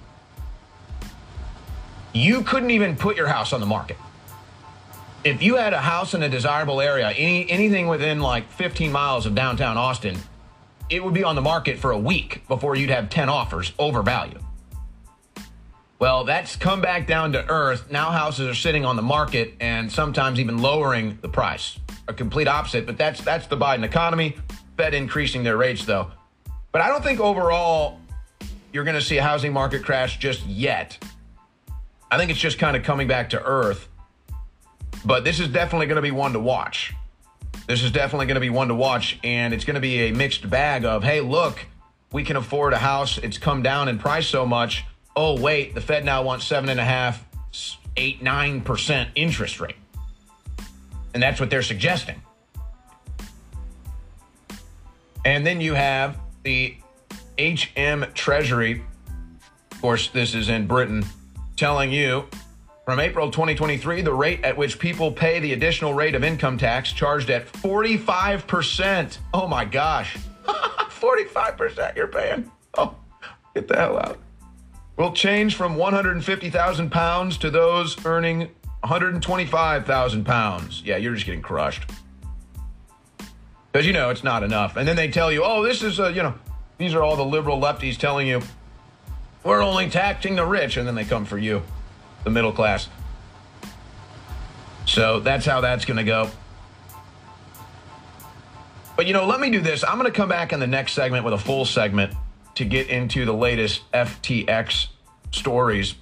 You couldn't even put your house on the market. If you had a house in a desirable area, anything within like 15 miles of downtown Austin, it would be on the market for a week before you'd have 10 offers over value. Well, that's come back down to earth. Now houses are sitting on the market and sometimes even lowering the price. A complete opposite, but that's the Biden economy. Fed increasing their rates, though. But I don't think overall you're going to see a housing market crash just yet. I think it's just kind of coming back to earth. But this is definitely going to be one to watch. This is definitely going to be one to watch, and it's going to be a mixed bag of, hey, look, we can afford a house. It's come down in price so much. Oh, wait, the Fed now wants 7.5%, 8%, 9% interest rate. And that's what they're suggesting. And then you have the HM Treasury, of course, this is in Britain, telling you from April 2023, the rate at which people pay the additional rate of income tax charged at 45%. Oh, my gosh. 45% you're paying. Oh, get the hell out. Will change from £150,000 to those earning £125,000. Yeah, you're just getting crushed. Because, it's not enough. And then they tell you, oh, this is, these are all the liberal lefties telling you, we're only taxing the rich. And then they come for you, the middle class. So that's how that's going to go. But, let me do this. I'm going to come back in the next segment with a full segment to get into the latest FTX stories.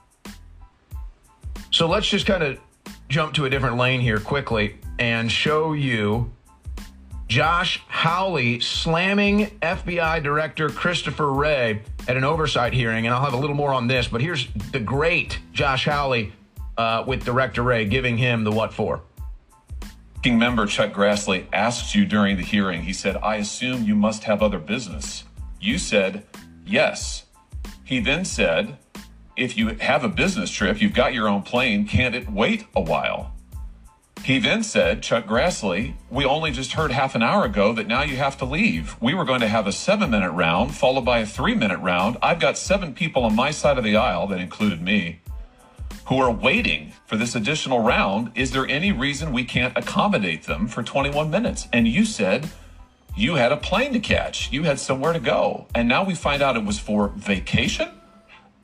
So let's just kind of jump to a different lane here quickly and show you Josh Hawley slamming FBI Director Christopher Wray at an oversight hearing. And I'll have a little more on this, but here's the great Josh Hawley with Director Wray giving him the what for. Member Chuck Grassley asked you during the hearing, he said, I assume you must have other business. You said, yes. He then said, if you have a business trip, you've got your own plane, can't it wait a while? He then said, Chuck Grassley, we only just heard half an hour ago that now you have to leave. We were going to have a 7-minute round followed by a 3-minute round. I've got 7 people on my side of the aisle, that included me, who are waiting for this additional round. Is there any reason we can't accommodate them for 21 minutes? And you said you had a plane to catch. You had somewhere to go. And now we find out it was for vacation?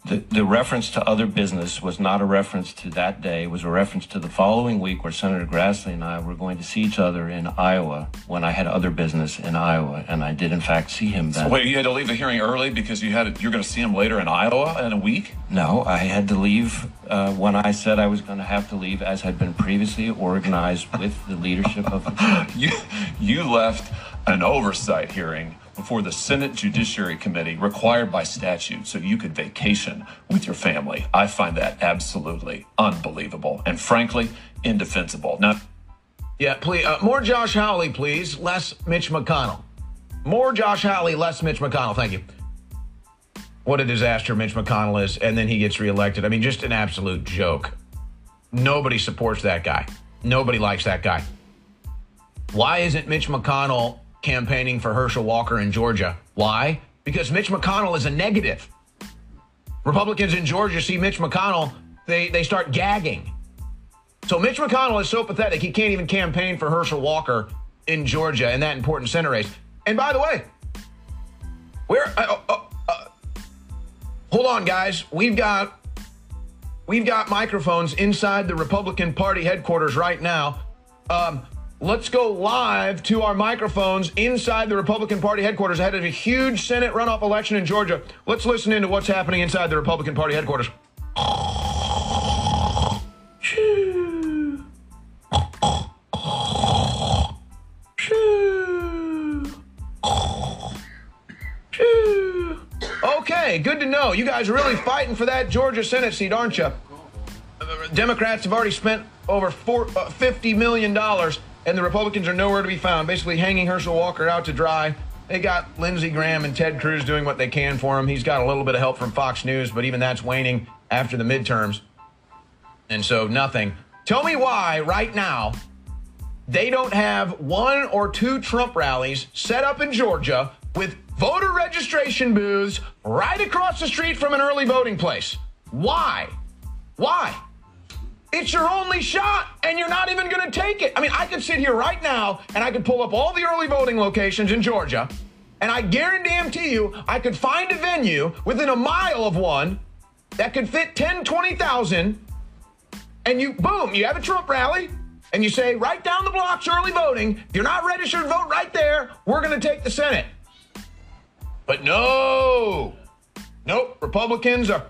The reference to other business was not a reference to that day. It was a reference to the following week where Senator Grassley and I were going to see each other in Iowa when I had other business in Iowa, and I did, in fact, see him then. So wait, you had to leave the hearing early because you're going to see him later in Iowa in a week? No, I had to leave when I said I was going to have to leave, as had been previously organized with the leadership of the party. You left an oversight hearing before the Senate Judiciary Committee required by statute so you could vacation with your family. I find that absolutely unbelievable and, frankly, indefensible. Now, yeah, please, more Josh Hawley, please. Less Mitch McConnell. More Josh Hawley, less Mitch McConnell. Thank you. What a disaster Mitch McConnell is, and then he gets reelected. I mean, just an absolute joke. Nobody supports that guy. Nobody likes that guy. Why isn't Mitch McConnell campaigning for Herschel Walker in Georgia? Why? Because Mitch McConnell is a negative. Republicans in Georgia see Mitch McConnell, they start gagging. So Mitch McConnell is so pathetic, he can't even campaign for Herschel Walker in Georgia in that important Senate race. And by the way, hold on, guys. We've got microphones inside the Republican Party headquarters right now. Let's go live to our microphones inside the Republican Party headquarters ahead of a huge Senate runoff election in Georgia. Let's listen into what's happening inside the Republican Party headquarters. Okay, good to know. You guys are really fighting for that Georgia Senate seat, aren't you? Democrats have already spent over $50 million, and the Republicans are nowhere to be found, basically hanging Herschel Walker out to dry. They got Lindsey Graham and Ted Cruz doing what they can for him. He's got a little bit of help from Fox News, but even that's waning after the midterms. And so nothing. Tell me why right now they don't have 1 or 2 Trump rallies set up in Georgia with voter registration booths right across the street from an early voting place. Why? Why? It's your only shot, and you're not even going to take it. I mean, I could sit here right now, and I could pull up all the early voting locations in Georgia, and I guarantee you I could find a venue within a mile of one that could fit 10, 20,000, and you have a Trump rally, and you say, right down the block's early voting. If you're not registered, vote right there. We're going to take the Senate. But nope, Republicans are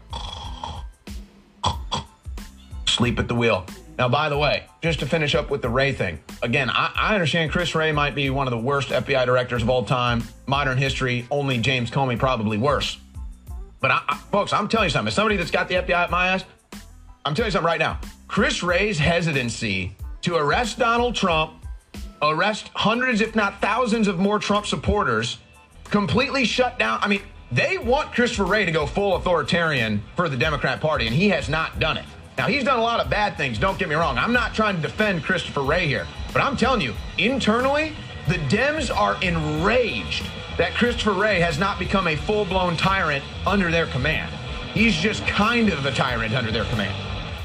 asleep at the wheel. Now, by the way, just to finish up with the Wray thing, again, I understand Chris Wray might be one of the worst FBI directors of all time, modern history, only James Comey probably worse. But, folks, I'm telling you something. As somebody that's got the FBI at my ass, I'm telling you something right now. Chris Wray's hesitancy to arrest Donald Trump, arrest hundreds, if not thousands of more Trump supporters, completely shut down. I mean, they want Christopher Wray to go full authoritarian for the Democrat Party, and he has not done it. Now, he's done a lot of bad things, don't get me wrong. I'm not trying to defend Christopher Wray here, but I'm telling you, internally, the Dems are enraged that Christopher Wray has not become a full-blown tyrant under their command. He's just kind of a tyrant under their command.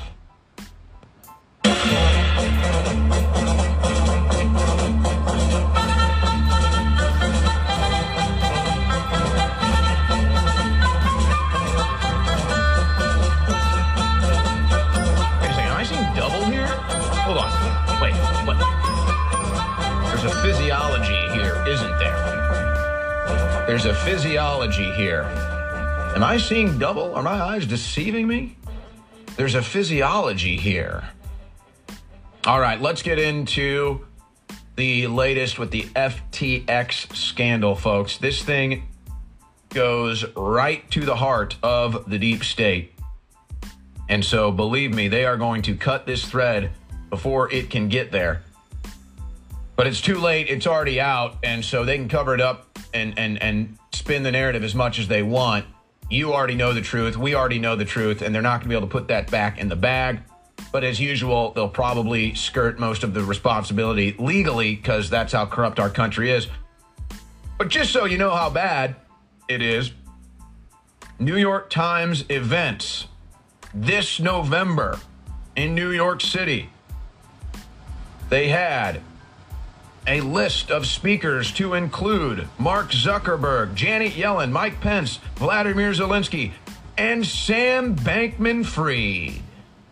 Physiology here, isn't there? There's a physiology here. Am I seeing double? Are my eyes deceiving me? There's a physiology here. All right, let's get into the latest with the FTX scandal, folks. This thing goes right to the heart of the deep state. And so, believe me, they are going to cut this thread before it can get there. But it's too late. It's already out. And so they can cover it up and spin the narrative as much as they want. You already know the truth. We already know the truth. And they're not going to be able to put that back in the bag. But as usual, they'll probably skirt most of the responsibility legally because that's how corrupt our country is. But just so you know how bad it is, New York Times events this November in New York City. They had a list of speakers to include Mark Zuckerberg, Janet Yellen, Mike Pence, Vladimir Zelensky, and Sam Bankman-Fried.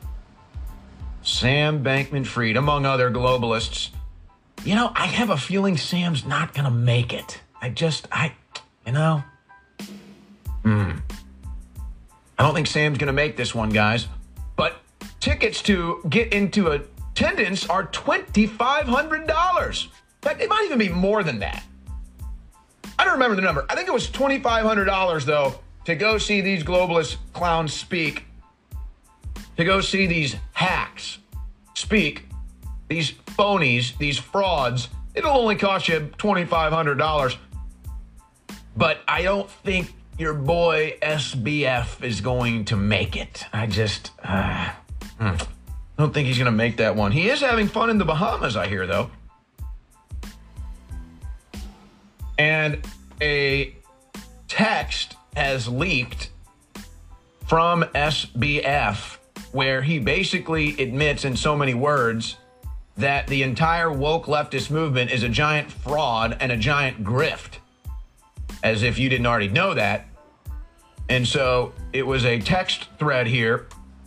Sam Bankman-Fried, among other globalists. You know, I have a feeling Sam's not going to make it. I don't think Sam's going to make this one, guys. But tickets to get into attendance are $2,500. In fact, it might even be more than that. I don't remember the number. I think it was $2,500, though, to go see these globalist clowns speak, to go see these hacks speak, these phonies, these frauds. It'll only cost you $2,500. But I don't think your boy SBF is going to make it. I don't think he's going to make that one. He is having fun in the Bahamas, I hear, though. And a text has leaked from SBF where he basically admits in so many words that the entire woke leftist movement is a giant fraud and a giant grift. As if you didn't already know that. And so it was a text thread here.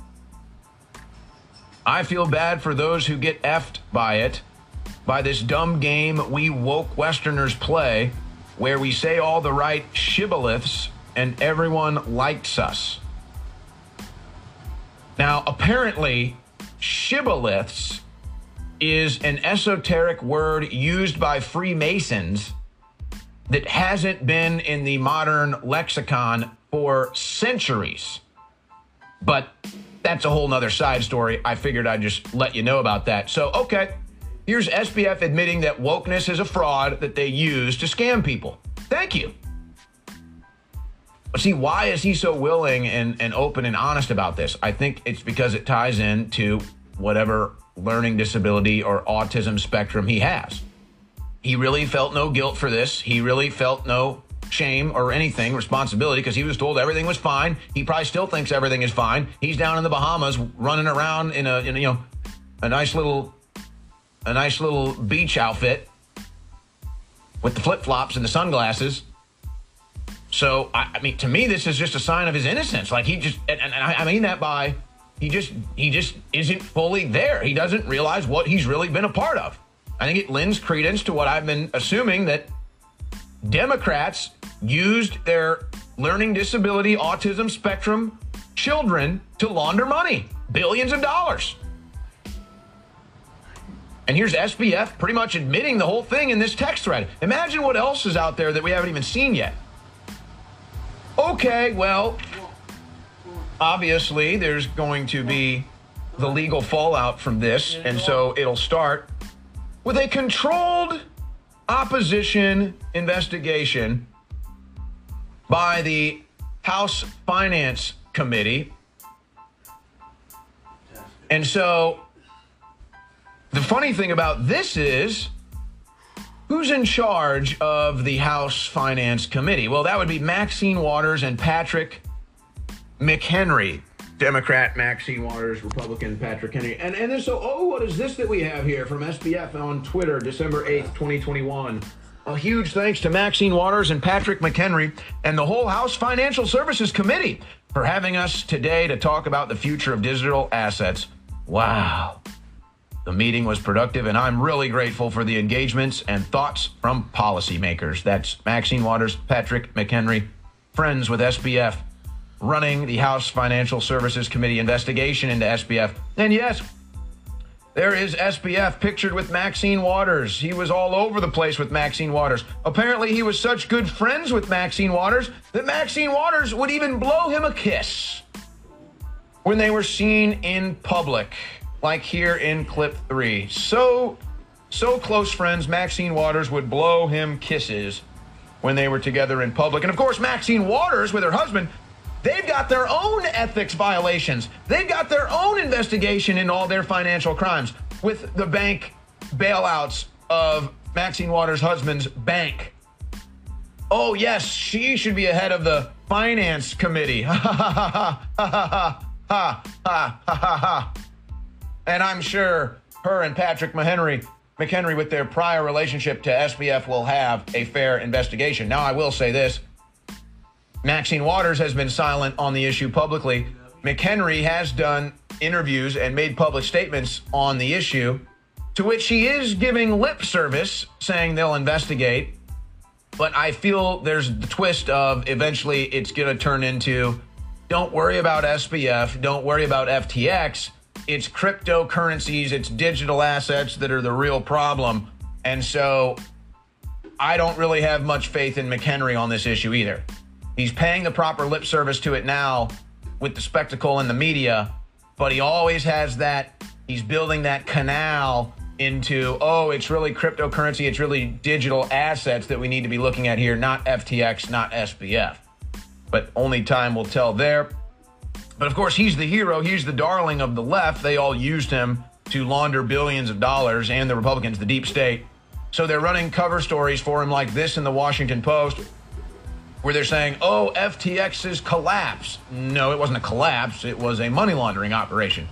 I feel bad for those who get effed by it, by this dumb game we woke Westerners play, where we say all the right shibboleths and everyone likes us. Now, apparently, shibboleths is an esoteric word used by Freemasons that hasn't been in the modern lexicon for centuries. But that's a whole nother side story. I figured I'd just let you know about that. So, okay, here's SBF admitting that wokeness is a fraud that they use to scam people. Thank you. But see, why is he so willing and open and honest about this? I think it's because it ties into whatever learning disability or autism spectrum he has. He really felt no guilt for this. He really felt no shame or anything, responsibility, because he was told everything was fine. He probably still thinks everything is fine. He's down in the Bahamas running around in a nice little beach outfit with the flip-flops and the sunglasses. So, I mean, to me, this is just a sign of his innocence. Like, he just, and I mean that by, he just isn't fully there. He doesn't realize what he's really been a part of. I think it lends credence to what I've been assuming, that Democrats used their learning disability, autism spectrum children to launder money, billions of dollars. And here's SBF pretty much admitting the whole thing in this text thread. Imagine what else is out there that we haven't even seen yet. Okay, well, obviously there's going to be the legal fallout from this, and so it'll start with a controlled opposition investigation by the House Finance Committee. And so the funny thing about this is, who's in charge of the House Finance Committee? Well, that would be Maxine Waters and Patrick McHenry. Democrat Maxine Waters, Republican Patrick Henry. And then so, what is this that we have here from SBF on Twitter, December 8th, 2021? A huge thanks to Maxine Waters and Patrick McHenry and the whole House Financial Services Committee for having us today to talk about the future of digital assets. Wow. The meeting was productive, and I'm really grateful for the engagements and thoughts from policymakers. That's Maxine Waters, Patrick McHenry, friends with SBF, running the House Financial Services Committee investigation into SBF. And yes, there is SBF pictured with Maxine Waters. He was all over the place with Maxine Waters. Apparently, he was such good friends with Maxine Waters that Maxine Waters would even blow him a kiss when they were seen in public, like here in clip 3. So close friends, Maxine Waters would blow him kisses when they were together in public. And of course, Maxine Waters with her husband, they've got their own ethics violations. They've got their own investigation in all their financial crimes with the bank bailouts of Maxine Waters' husband's bank. Oh, yes, she should be ahead of the finance committee. Ha, ha, ha, ha, ha, ha, ha, ha, ha, ha. And I'm sure her and Patrick McHenry, with their prior relationship to SBF, will have a fair investigation. Now, I will say this. Maxine Waters has been silent on the issue publicly. McHenry has done interviews and made public statements on the issue, to which he is giving lip service, saying they'll investigate. But I feel there's the twist of eventually it's going to turn into, don't worry about SBF, don't worry about FTX. It's cryptocurrencies, it's digital assets that are the real problem. And so I don't really have much faith in McHenry on this issue either. He's paying the proper lip service to it now with the spectacle in the media, but he always has that, he's building that canal into, oh, it's really cryptocurrency, it's really digital assets that we need to be looking at here, not FTX, not SBF. But only time will tell there. But of course, he's the hero, he's the darling of the left. They all used him to launder billions of dollars, and the Republicans, the deep state. So they're running cover stories for him like this in the Washington Post, where they're saying, oh, FTX's collapse. No, it wasn't a collapse. It was a money laundering operation.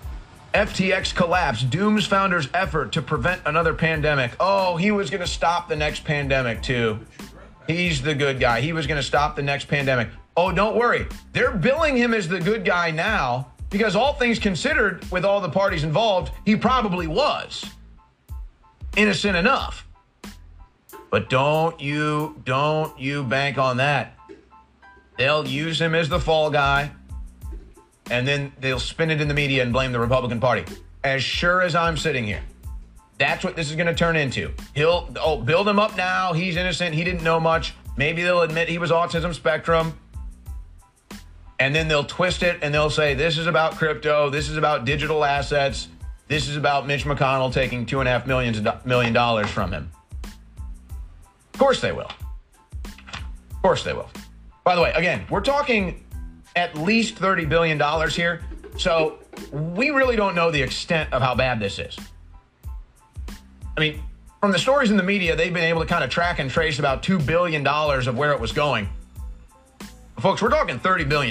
FTX collapse dooms founder's effort to prevent another pandemic. Oh, he was going to stop the next pandemic, too. He's the good guy. He was going to stop the next pandemic. Oh, don't worry. They're billing him as the good guy now because all things considered, with all the parties involved, he probably was innocent enough. But don't you bank on that. They'll use him as the fall guy, and then they'll spin it in the media and blame the Republican Party. As sure as I'm sitting here, that's what this is going to turn into. Build him up now. He's innocent. He didn't know much. Maybe they'll admit he was autism spectrum. And then they'll twist it and they'll say, this is about crypto. This is about digital assets. This is about Mitch McConnell taking $2.5 million from him. Of course they will. Of course they will. By the way, again, we're talking at least $30 billion here. So we really don't know the extent of how bad this is. I mean, from the stories in the media, they've been able to kind of track and trace about $2 billion of where it was going. Folks, we're talking $30 billion.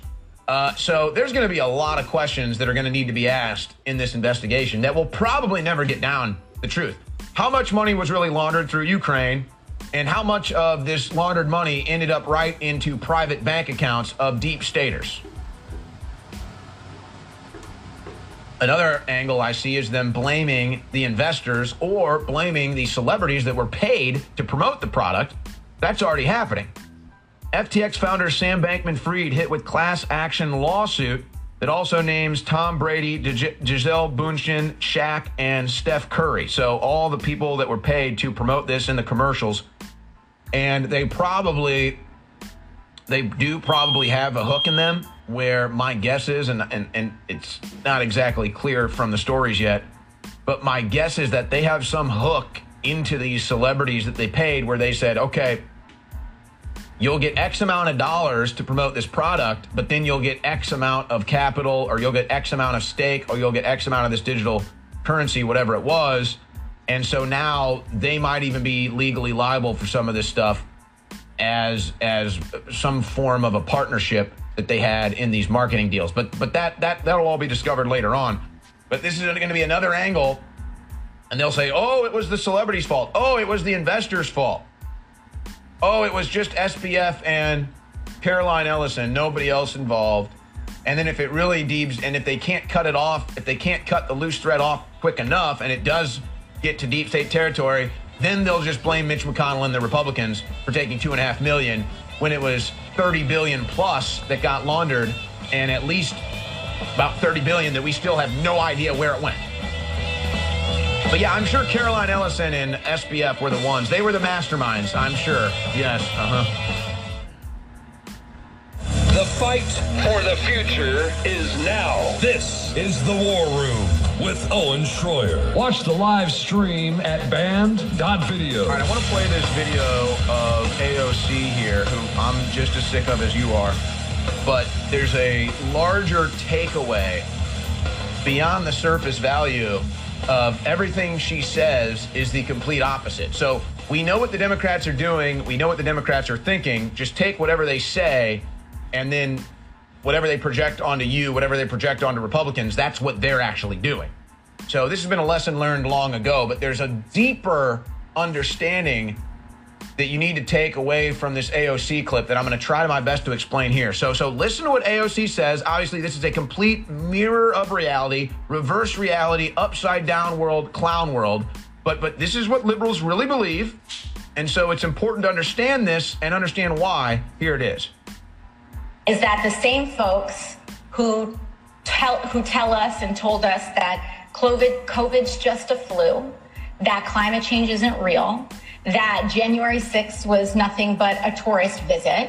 So there's going to be a lot of questions that are going to need to be asked in this investigation that will probably never get down the truth. How much money was really laundered through Ukraine? And how much of this laundered money ended up right into private bank accounts of deep staters? Another angle I see is them blaming the investors or blaming the celebrities that were paid to promote the product. That's already happening. FTX founder Sam Bankman-Fried hit with class action lawsuit that also names Tom Brady, Gisele Bündchen, Shaq, and Steph Curry. So all the people that were paid to promote this in the commercials. And they do probably have a hook in them, where my guess is, and it's not exactly clear from the stories yet, but my guess is that they have some hook into these celebrities that they paid, where they said, okay, you'll get X amount of dollars to promote this product, but then you'll get X amount of capital, or you'll get X amount of stake, or you'll get X amount of this digital currency, whatever it was. And so now they might even be legally liable for some of this stuff as some form of a partnership that they had in these marketing deals. But that'll all be discovered later on. But this is going to be another angle, and they'll say, oh, it was the celebrity's fault. Oh, it was the investor's fault. Oh, it was just SBF and Caroline Ellison, nobody else involved. And then if it really deeps, and if they can't cut it off, if they can't cut the loose thread off quick enough, and it does get to deep state territory, then they'll just blame Mitch McConnell and the Republicans for taking $2.5 million when it was $30 billion plus that got laundered, and at least about $30 billion that we still have no idea where it went. But yeah, I'm sure Caroline Ellison and SBF were the ones. They were the masterminds, I'm sure. Yes, The fight for the future is now. This is The War Room with Owen Schroyer. Watch the live stream at band.video. All right, I want to play this video of AOC here, who I'm just as sick of as you are. But there's a larger takeaway beyond the surface value of everything she says is the complete opposite. So we know what the Democrats are doing. We know what the Democrats are thinking. Just take whatever they say, and then whatever they project onto you, whatever they project onto Republicans, that's what they're actually doing. So this has been a lesson learned long ago, but there's a deeper understanding that you need to take away from this AOC clip that I'm going to try my best to explain here. So listen to what AOC says. Obviously, this is a complete mirror of reality, reverse reality, upside down world, clown world. But this is what liberals really believe. And so it's important to understand this and understand why. Here it is. Is that the same folks who tell us and told us that COVID's just a flu, that climate change isn't real, that January 6th was nothing but a tourist visit,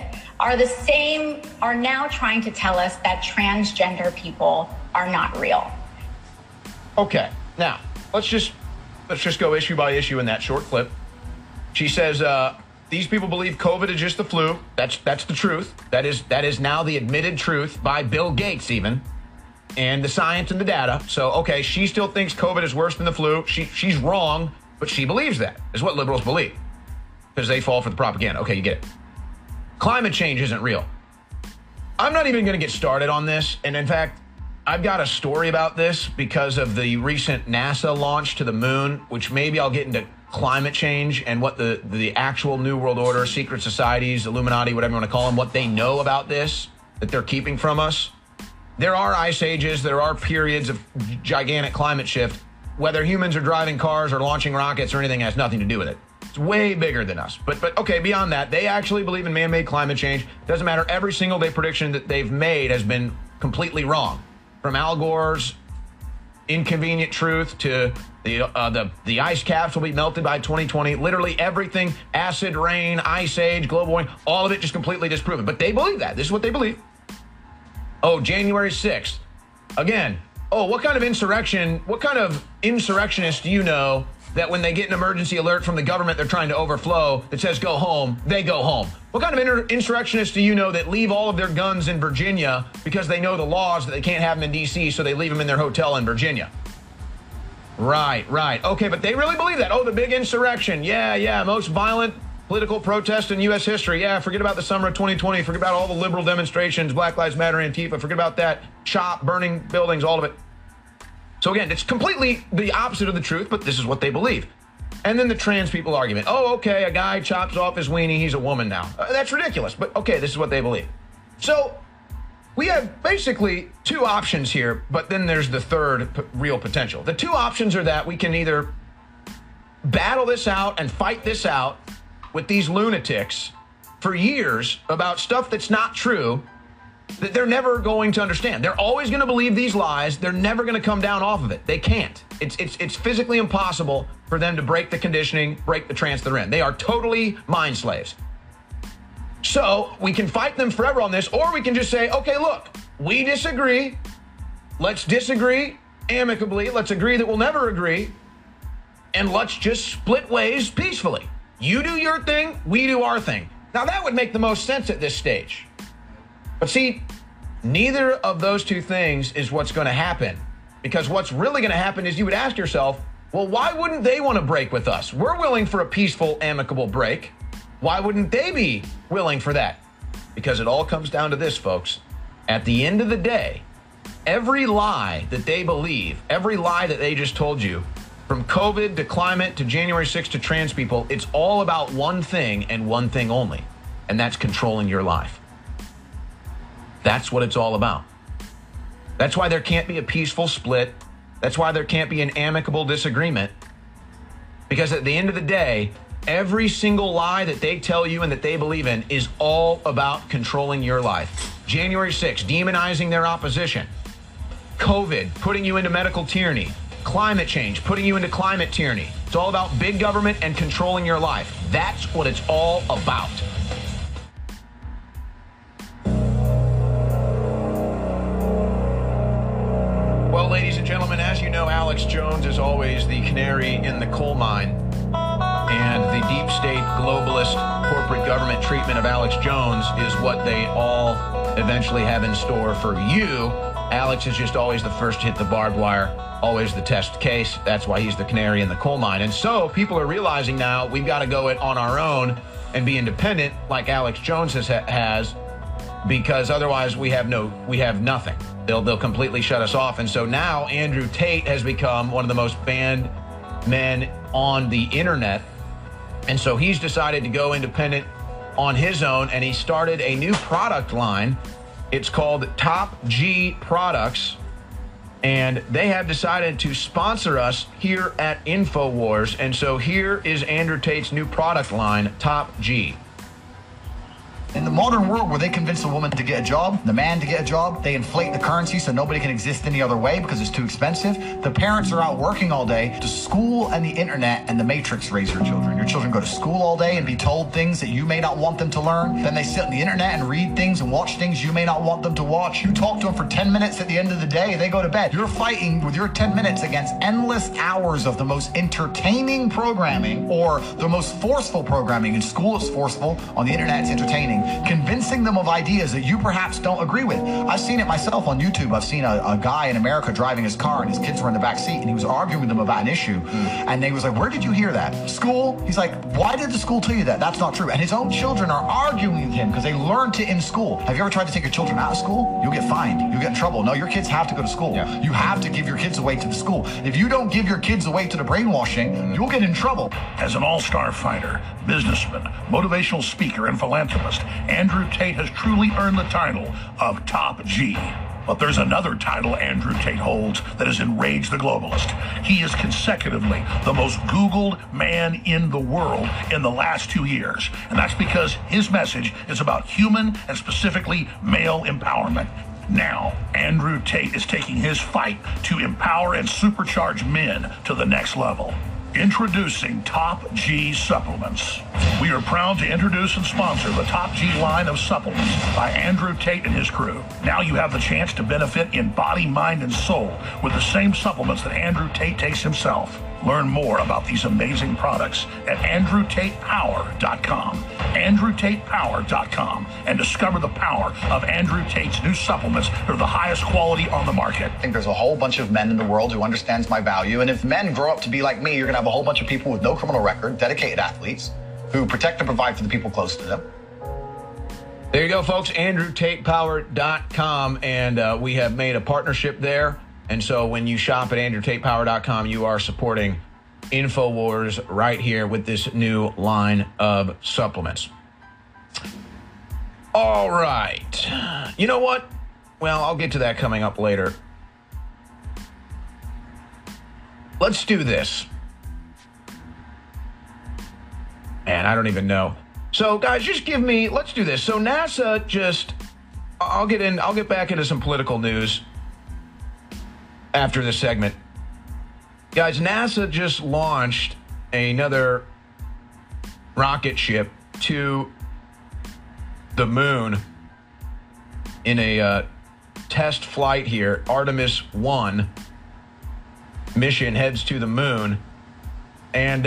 are now trying to tell us that transgender people are not real. Okay, now let's just go issue by issue in that short clip. She says these people believe COVID is just the flu. That's the truth. That is now the admitted truth by Bill Gates even, and the science and the data. So okay, she still thinks COVID is worse than the flu. She's wrong. But she believes that, is what liberals believe, because they fall for the propaganda. Okay, you get it. Climate change isn't real. I'm not even going to get started on this. And in fact, I've got a story about this because of the recent NASA launch to the moon, which maybe I'll get into climate change and what the actual New World Order, secret societies, Illuminati, whatever you want to call them, what they know about this that they're keeping from us. There are ice ages. There are periods of gigantic climate shift. Whether humans are driving cars or launching rockets or anything has nothing to do with it. It's way bigger than us. But okay, beyond that, they actually believe in man-made climate change. Doesn't matter. Every single day prediction that they've made has been completely wrong. From Al Gore's inconvenient truth to the ice caps will be melted by 2020. Literally everything, acid rain, ice age, global warming, all of it just completely disproven. But they believe that. This is what they believe. Oh, January 6th. Again. Oh, what kind of insurrectionists do you know that when they get an emergency alert from the government they're trying to overflow that says go home, they go home? What kind of insurrectionists do you know that leave all of their guns in Virginia because they know the laws that they can't have them in D.C., so they leave them in their hotel in Virginia? Right. Okay, but they really believe that. Oh, the big insurrection. Yeah, most violent political protest in U.S. history. Yeah, forget about the summer of 2020. Forget about all the liberal demonstrations, Black Lives Matter, Antifa. Forget about that. CHOP, burning buildings, all of it. So again, it's completely the opposite of the truth, but this is what they believe. And then the trans people argument. Oh, okay, a guy chops off his weenie. He's a woman now. That's ridiculous. But okay, this is what they believe. So we have basically two options here, but then there's the third real potential. The two options are that we can either battle this out and fight this out with these lunatics for years about stuff that's not true, that they're never going to understand. They're always going to believe these lies. They're never going to come down off of it. They can't. It's physically impossible for them to break the conditioning, break the trance they're in. They are totally mind slaves. So we can fight them forever on this, or we can just say, okay, look, we disagree. Let's disagree amicably. Let's agree that we'll never agree. And let's just split ways peacefully. You do your thing, we do our thing. Now that would make the most sense at this stage. But see, neither of those two things is what's going to happen. Because what's really going to happen is you would ask yourself, well, why wouldn't they want to break with us? We're willing for a peaceful, amicable break. Why wouldn't they be willing for that? Because it all comes down to this, folks. At the end of the day, every lie that they believe, every lie that they just told you, from COVID to climate to January 6th to trans people, it's all about one thing and one thing only, and that's controlling your life. That's what it's all about. That's why there can't be a peaceful split. That's why there can't be an amicable disagreement. Because at the end of the day, every single lie that they tell you and that they believe in is all about controlling your life. January 6th, demonizing their opposition. COVID, putting you into medical tyranny. Climate change, putting you into climate tyranny. It's all about big government and controlling your life. That's what it's all about. Well, ladies and gentlemen, as you know, Alex Jones is always the canary in the coal mine. And the deep state globalist corporate government treatment of Alex Jones is what they all eventually have in store for you. Alex is just always the first to hit the barbed wire, always the test case. That's why he's the canary in the coal mine. And so people are realizing now we've got to go it on our own and be independent like Alex Jones has, because otherwise we have nothing. They'll completely shut us off. And so now Andrew Tate has become one of the most banned men on the internet. And so he's decided to go independent on his own, and he started a new product line. It's called Top G Products, and they have decided to sponsor us here at InfoWars. And so here is Andrew Tate's new product line, Top G. In the modern world where they convince a woman to get a job, the man to get a job, they inflate the currency so nobody can exist any other way because it's too expensive. The parents are out working all day. The school and the internet and the matrix raise your children. Your children go to school all day and be told things that you may not want them to learn. Then they sit on the internet and read things and watch things you may not want them to watch. You talk to them for 10 minutes at the end of the day, they go to bed. You're fighting with your 10 minutes against endless hours of the most entertaining programming or the most forceful programming. In school it's forceful, on the internet it's entertaining. Convincing them of ideas that you perhaps don't agree with. I've seen it myself on YouTube. I've seen a guy in America driving his car and his kids were in the back seat and he was arguing with them about an issue. And they was like, where did you hear that? School? He's like, why did the school tell you that? That's not true. And his own children are arguing with him because they learned it in school. Have you ever tried to take your children out of school? You'll get fined. You'll get in trouble. No, your kids have to go to school. Yeah. You have to give your kids away to the school. If you don't give your kids away to the brainwashing, you'll get in trouble. As an all-star fighter, businessman, motivational speaker, and philanthropist, Andrew Tate has truly earned the title of Top G. But there's another title Andrew Tate holds that has enraged the globalist. He is consecutively the most Googled man in the world in the last 2 years. And that's because his message is about human and specifically male empowerment. Now, Andrew Tate is taking his fight to empower and supercharge men to the next level. Introducing Top G Supplements. We are proud to introduce and sponsor the Top G line of supplements by Andrew Tate and his crew. Now you have the chance to benefit in body, mind, and soul with the same supplements that Andrew Tate takes himself. Learn more about these amazing products at AndrewTatePower.com. AndrewTatePower.com, and discover the power of Andrew Tate's new supplements. They're the highest quality on the market. I think there's a whole bunch of men in the world who understands my value. And if men grow up to be like me, you're going to have a whole bunch of people with no criminal record, dedicated athletes, who protect and provide for the people close to them. There you go, folks. AndrewTatePower.com, and we have made a partnership there. And so when you shop at AndrewTatePower.com, you are supporting InfoWars right here with this new line of supplements. All right. You know what? Well, I'll get to that coming up later. Let's do this. Man, I don't even know. So, guys, just give me, let's do this. So NASA just, I'll get back into some political news after this segment. Guys, NASA just launched another rocket ship to the moon in a test flight here. Artemis 1 mission heads to the moon. And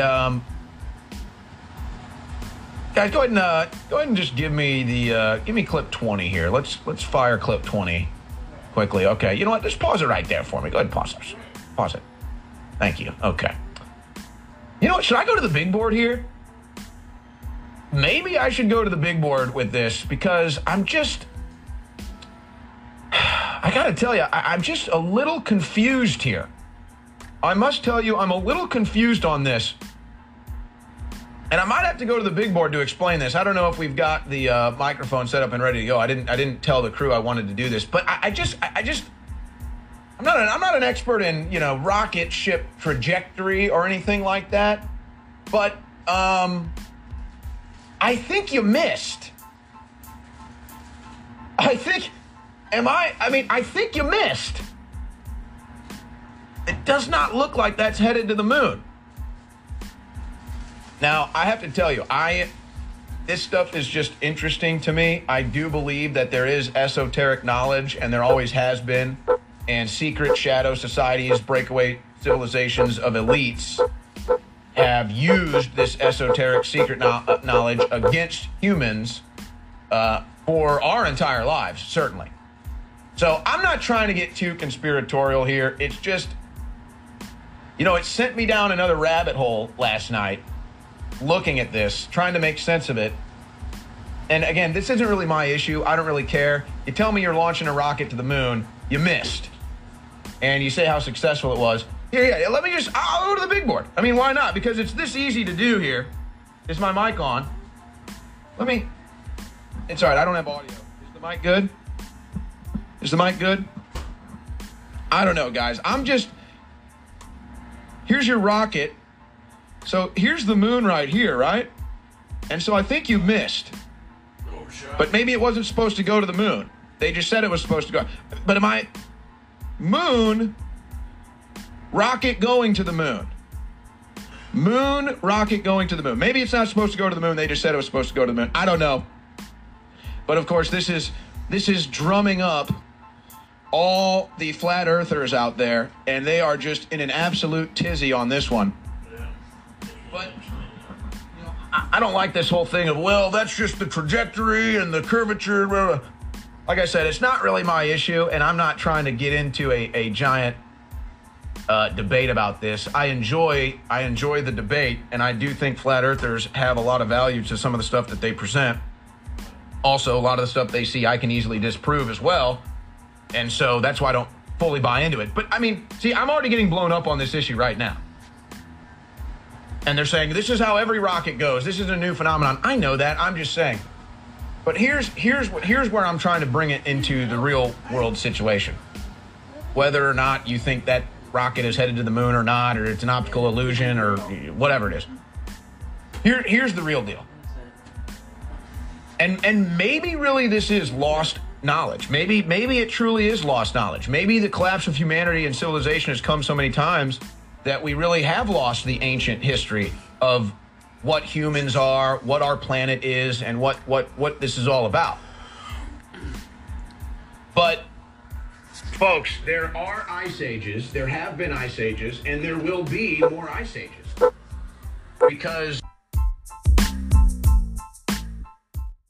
guys, go ahead and just give me clip 20 here. Let's fire clip 20 quickly. Okay, you know what? Just pause it right there for me. Go ahead and pause it. Pause it. Thank you. Okay. You know what? Should I go to the big board here? Maybe I should go to the big board with this because I gotta tell you, I'm just a little confused here. I must tell you, I'm a little confused on this. And I might have to go to the big board to explain this. I don't know if we've got the microphone set up and ready to go. I didn't tell the crew I wanted to do this, but I'm not an expert in, rocket ship trajectory or anything like that. But I think you missed. I think you missed. It does not look like that's headed to the moon. Now, I have to tell you, this stuff is just interesting to me. I do believe that there is esoteric knowledge, and there always has been, and secret shadow societies, breakaway civilizations of elites have used this esoteric secret knowledge against humans for our entire lives, certainly. So I'm not trying to get too conspiratorial here. It's just, it sent me down another rabbit hole last night looking at this, trying to make sense of it. And again, this isn't really my issue. I don't really care. You tell me you're launching a rocket to the moon, you missed. And you say how successful it was. I'll go to the big board. I mean, why not? Because it's this easy to do here. Is my mic on? It's all right. I don't have audio. Is the mic good? Is the mic good? I don't know, guys. Here's your rocket. So here's the moon right here, right? And so I think you missed. But maybe it wasn't supposed to go to the moon. They just said it was supposed to go. But moon, rocket going to the moon. Moon, rocket going to the moon. Maybe it's not supposed to go to the moon. They just said it was supposed to go to the moon. I don't know. But of course, this is drumming up all the flat earthers out there, and they are just in an absolute tizzy on this one. But I don't like this whole thing of, well, that's just the trajectory and the curvature. Blah, blah. Like I said, it's not really my issue, and I'm not trying to get into a giant debate about this. I enjoy the debate, and I do think flat earthers have a lot of value to some of the stuff that they present. Also, a lot of the stuff they see I can easily disprove as well, and so that's why I don't fully buy into it. But I mean, see, I'm already getting blown up on this issue right now. And they're saying, this is how every rocket goes. This is a new phenomenon. I know that. I'm just saying. But here's where I'm trying to bring it into the real world situation. Whether or not you think that rocket is headed to the moon or not, or it's an optical illusion or whatever it is. Here's the real deal. And maybe really this is lost knowledge. Maybe it truly is lost knowledge. Maybe the collapse of humanity and civilization has come so many times that we really have lost the ancient history of what humans are, what our planet is, and what this is all about. But, folks, there are ice ages, there have been ice ages, and there will be more ice ages. Because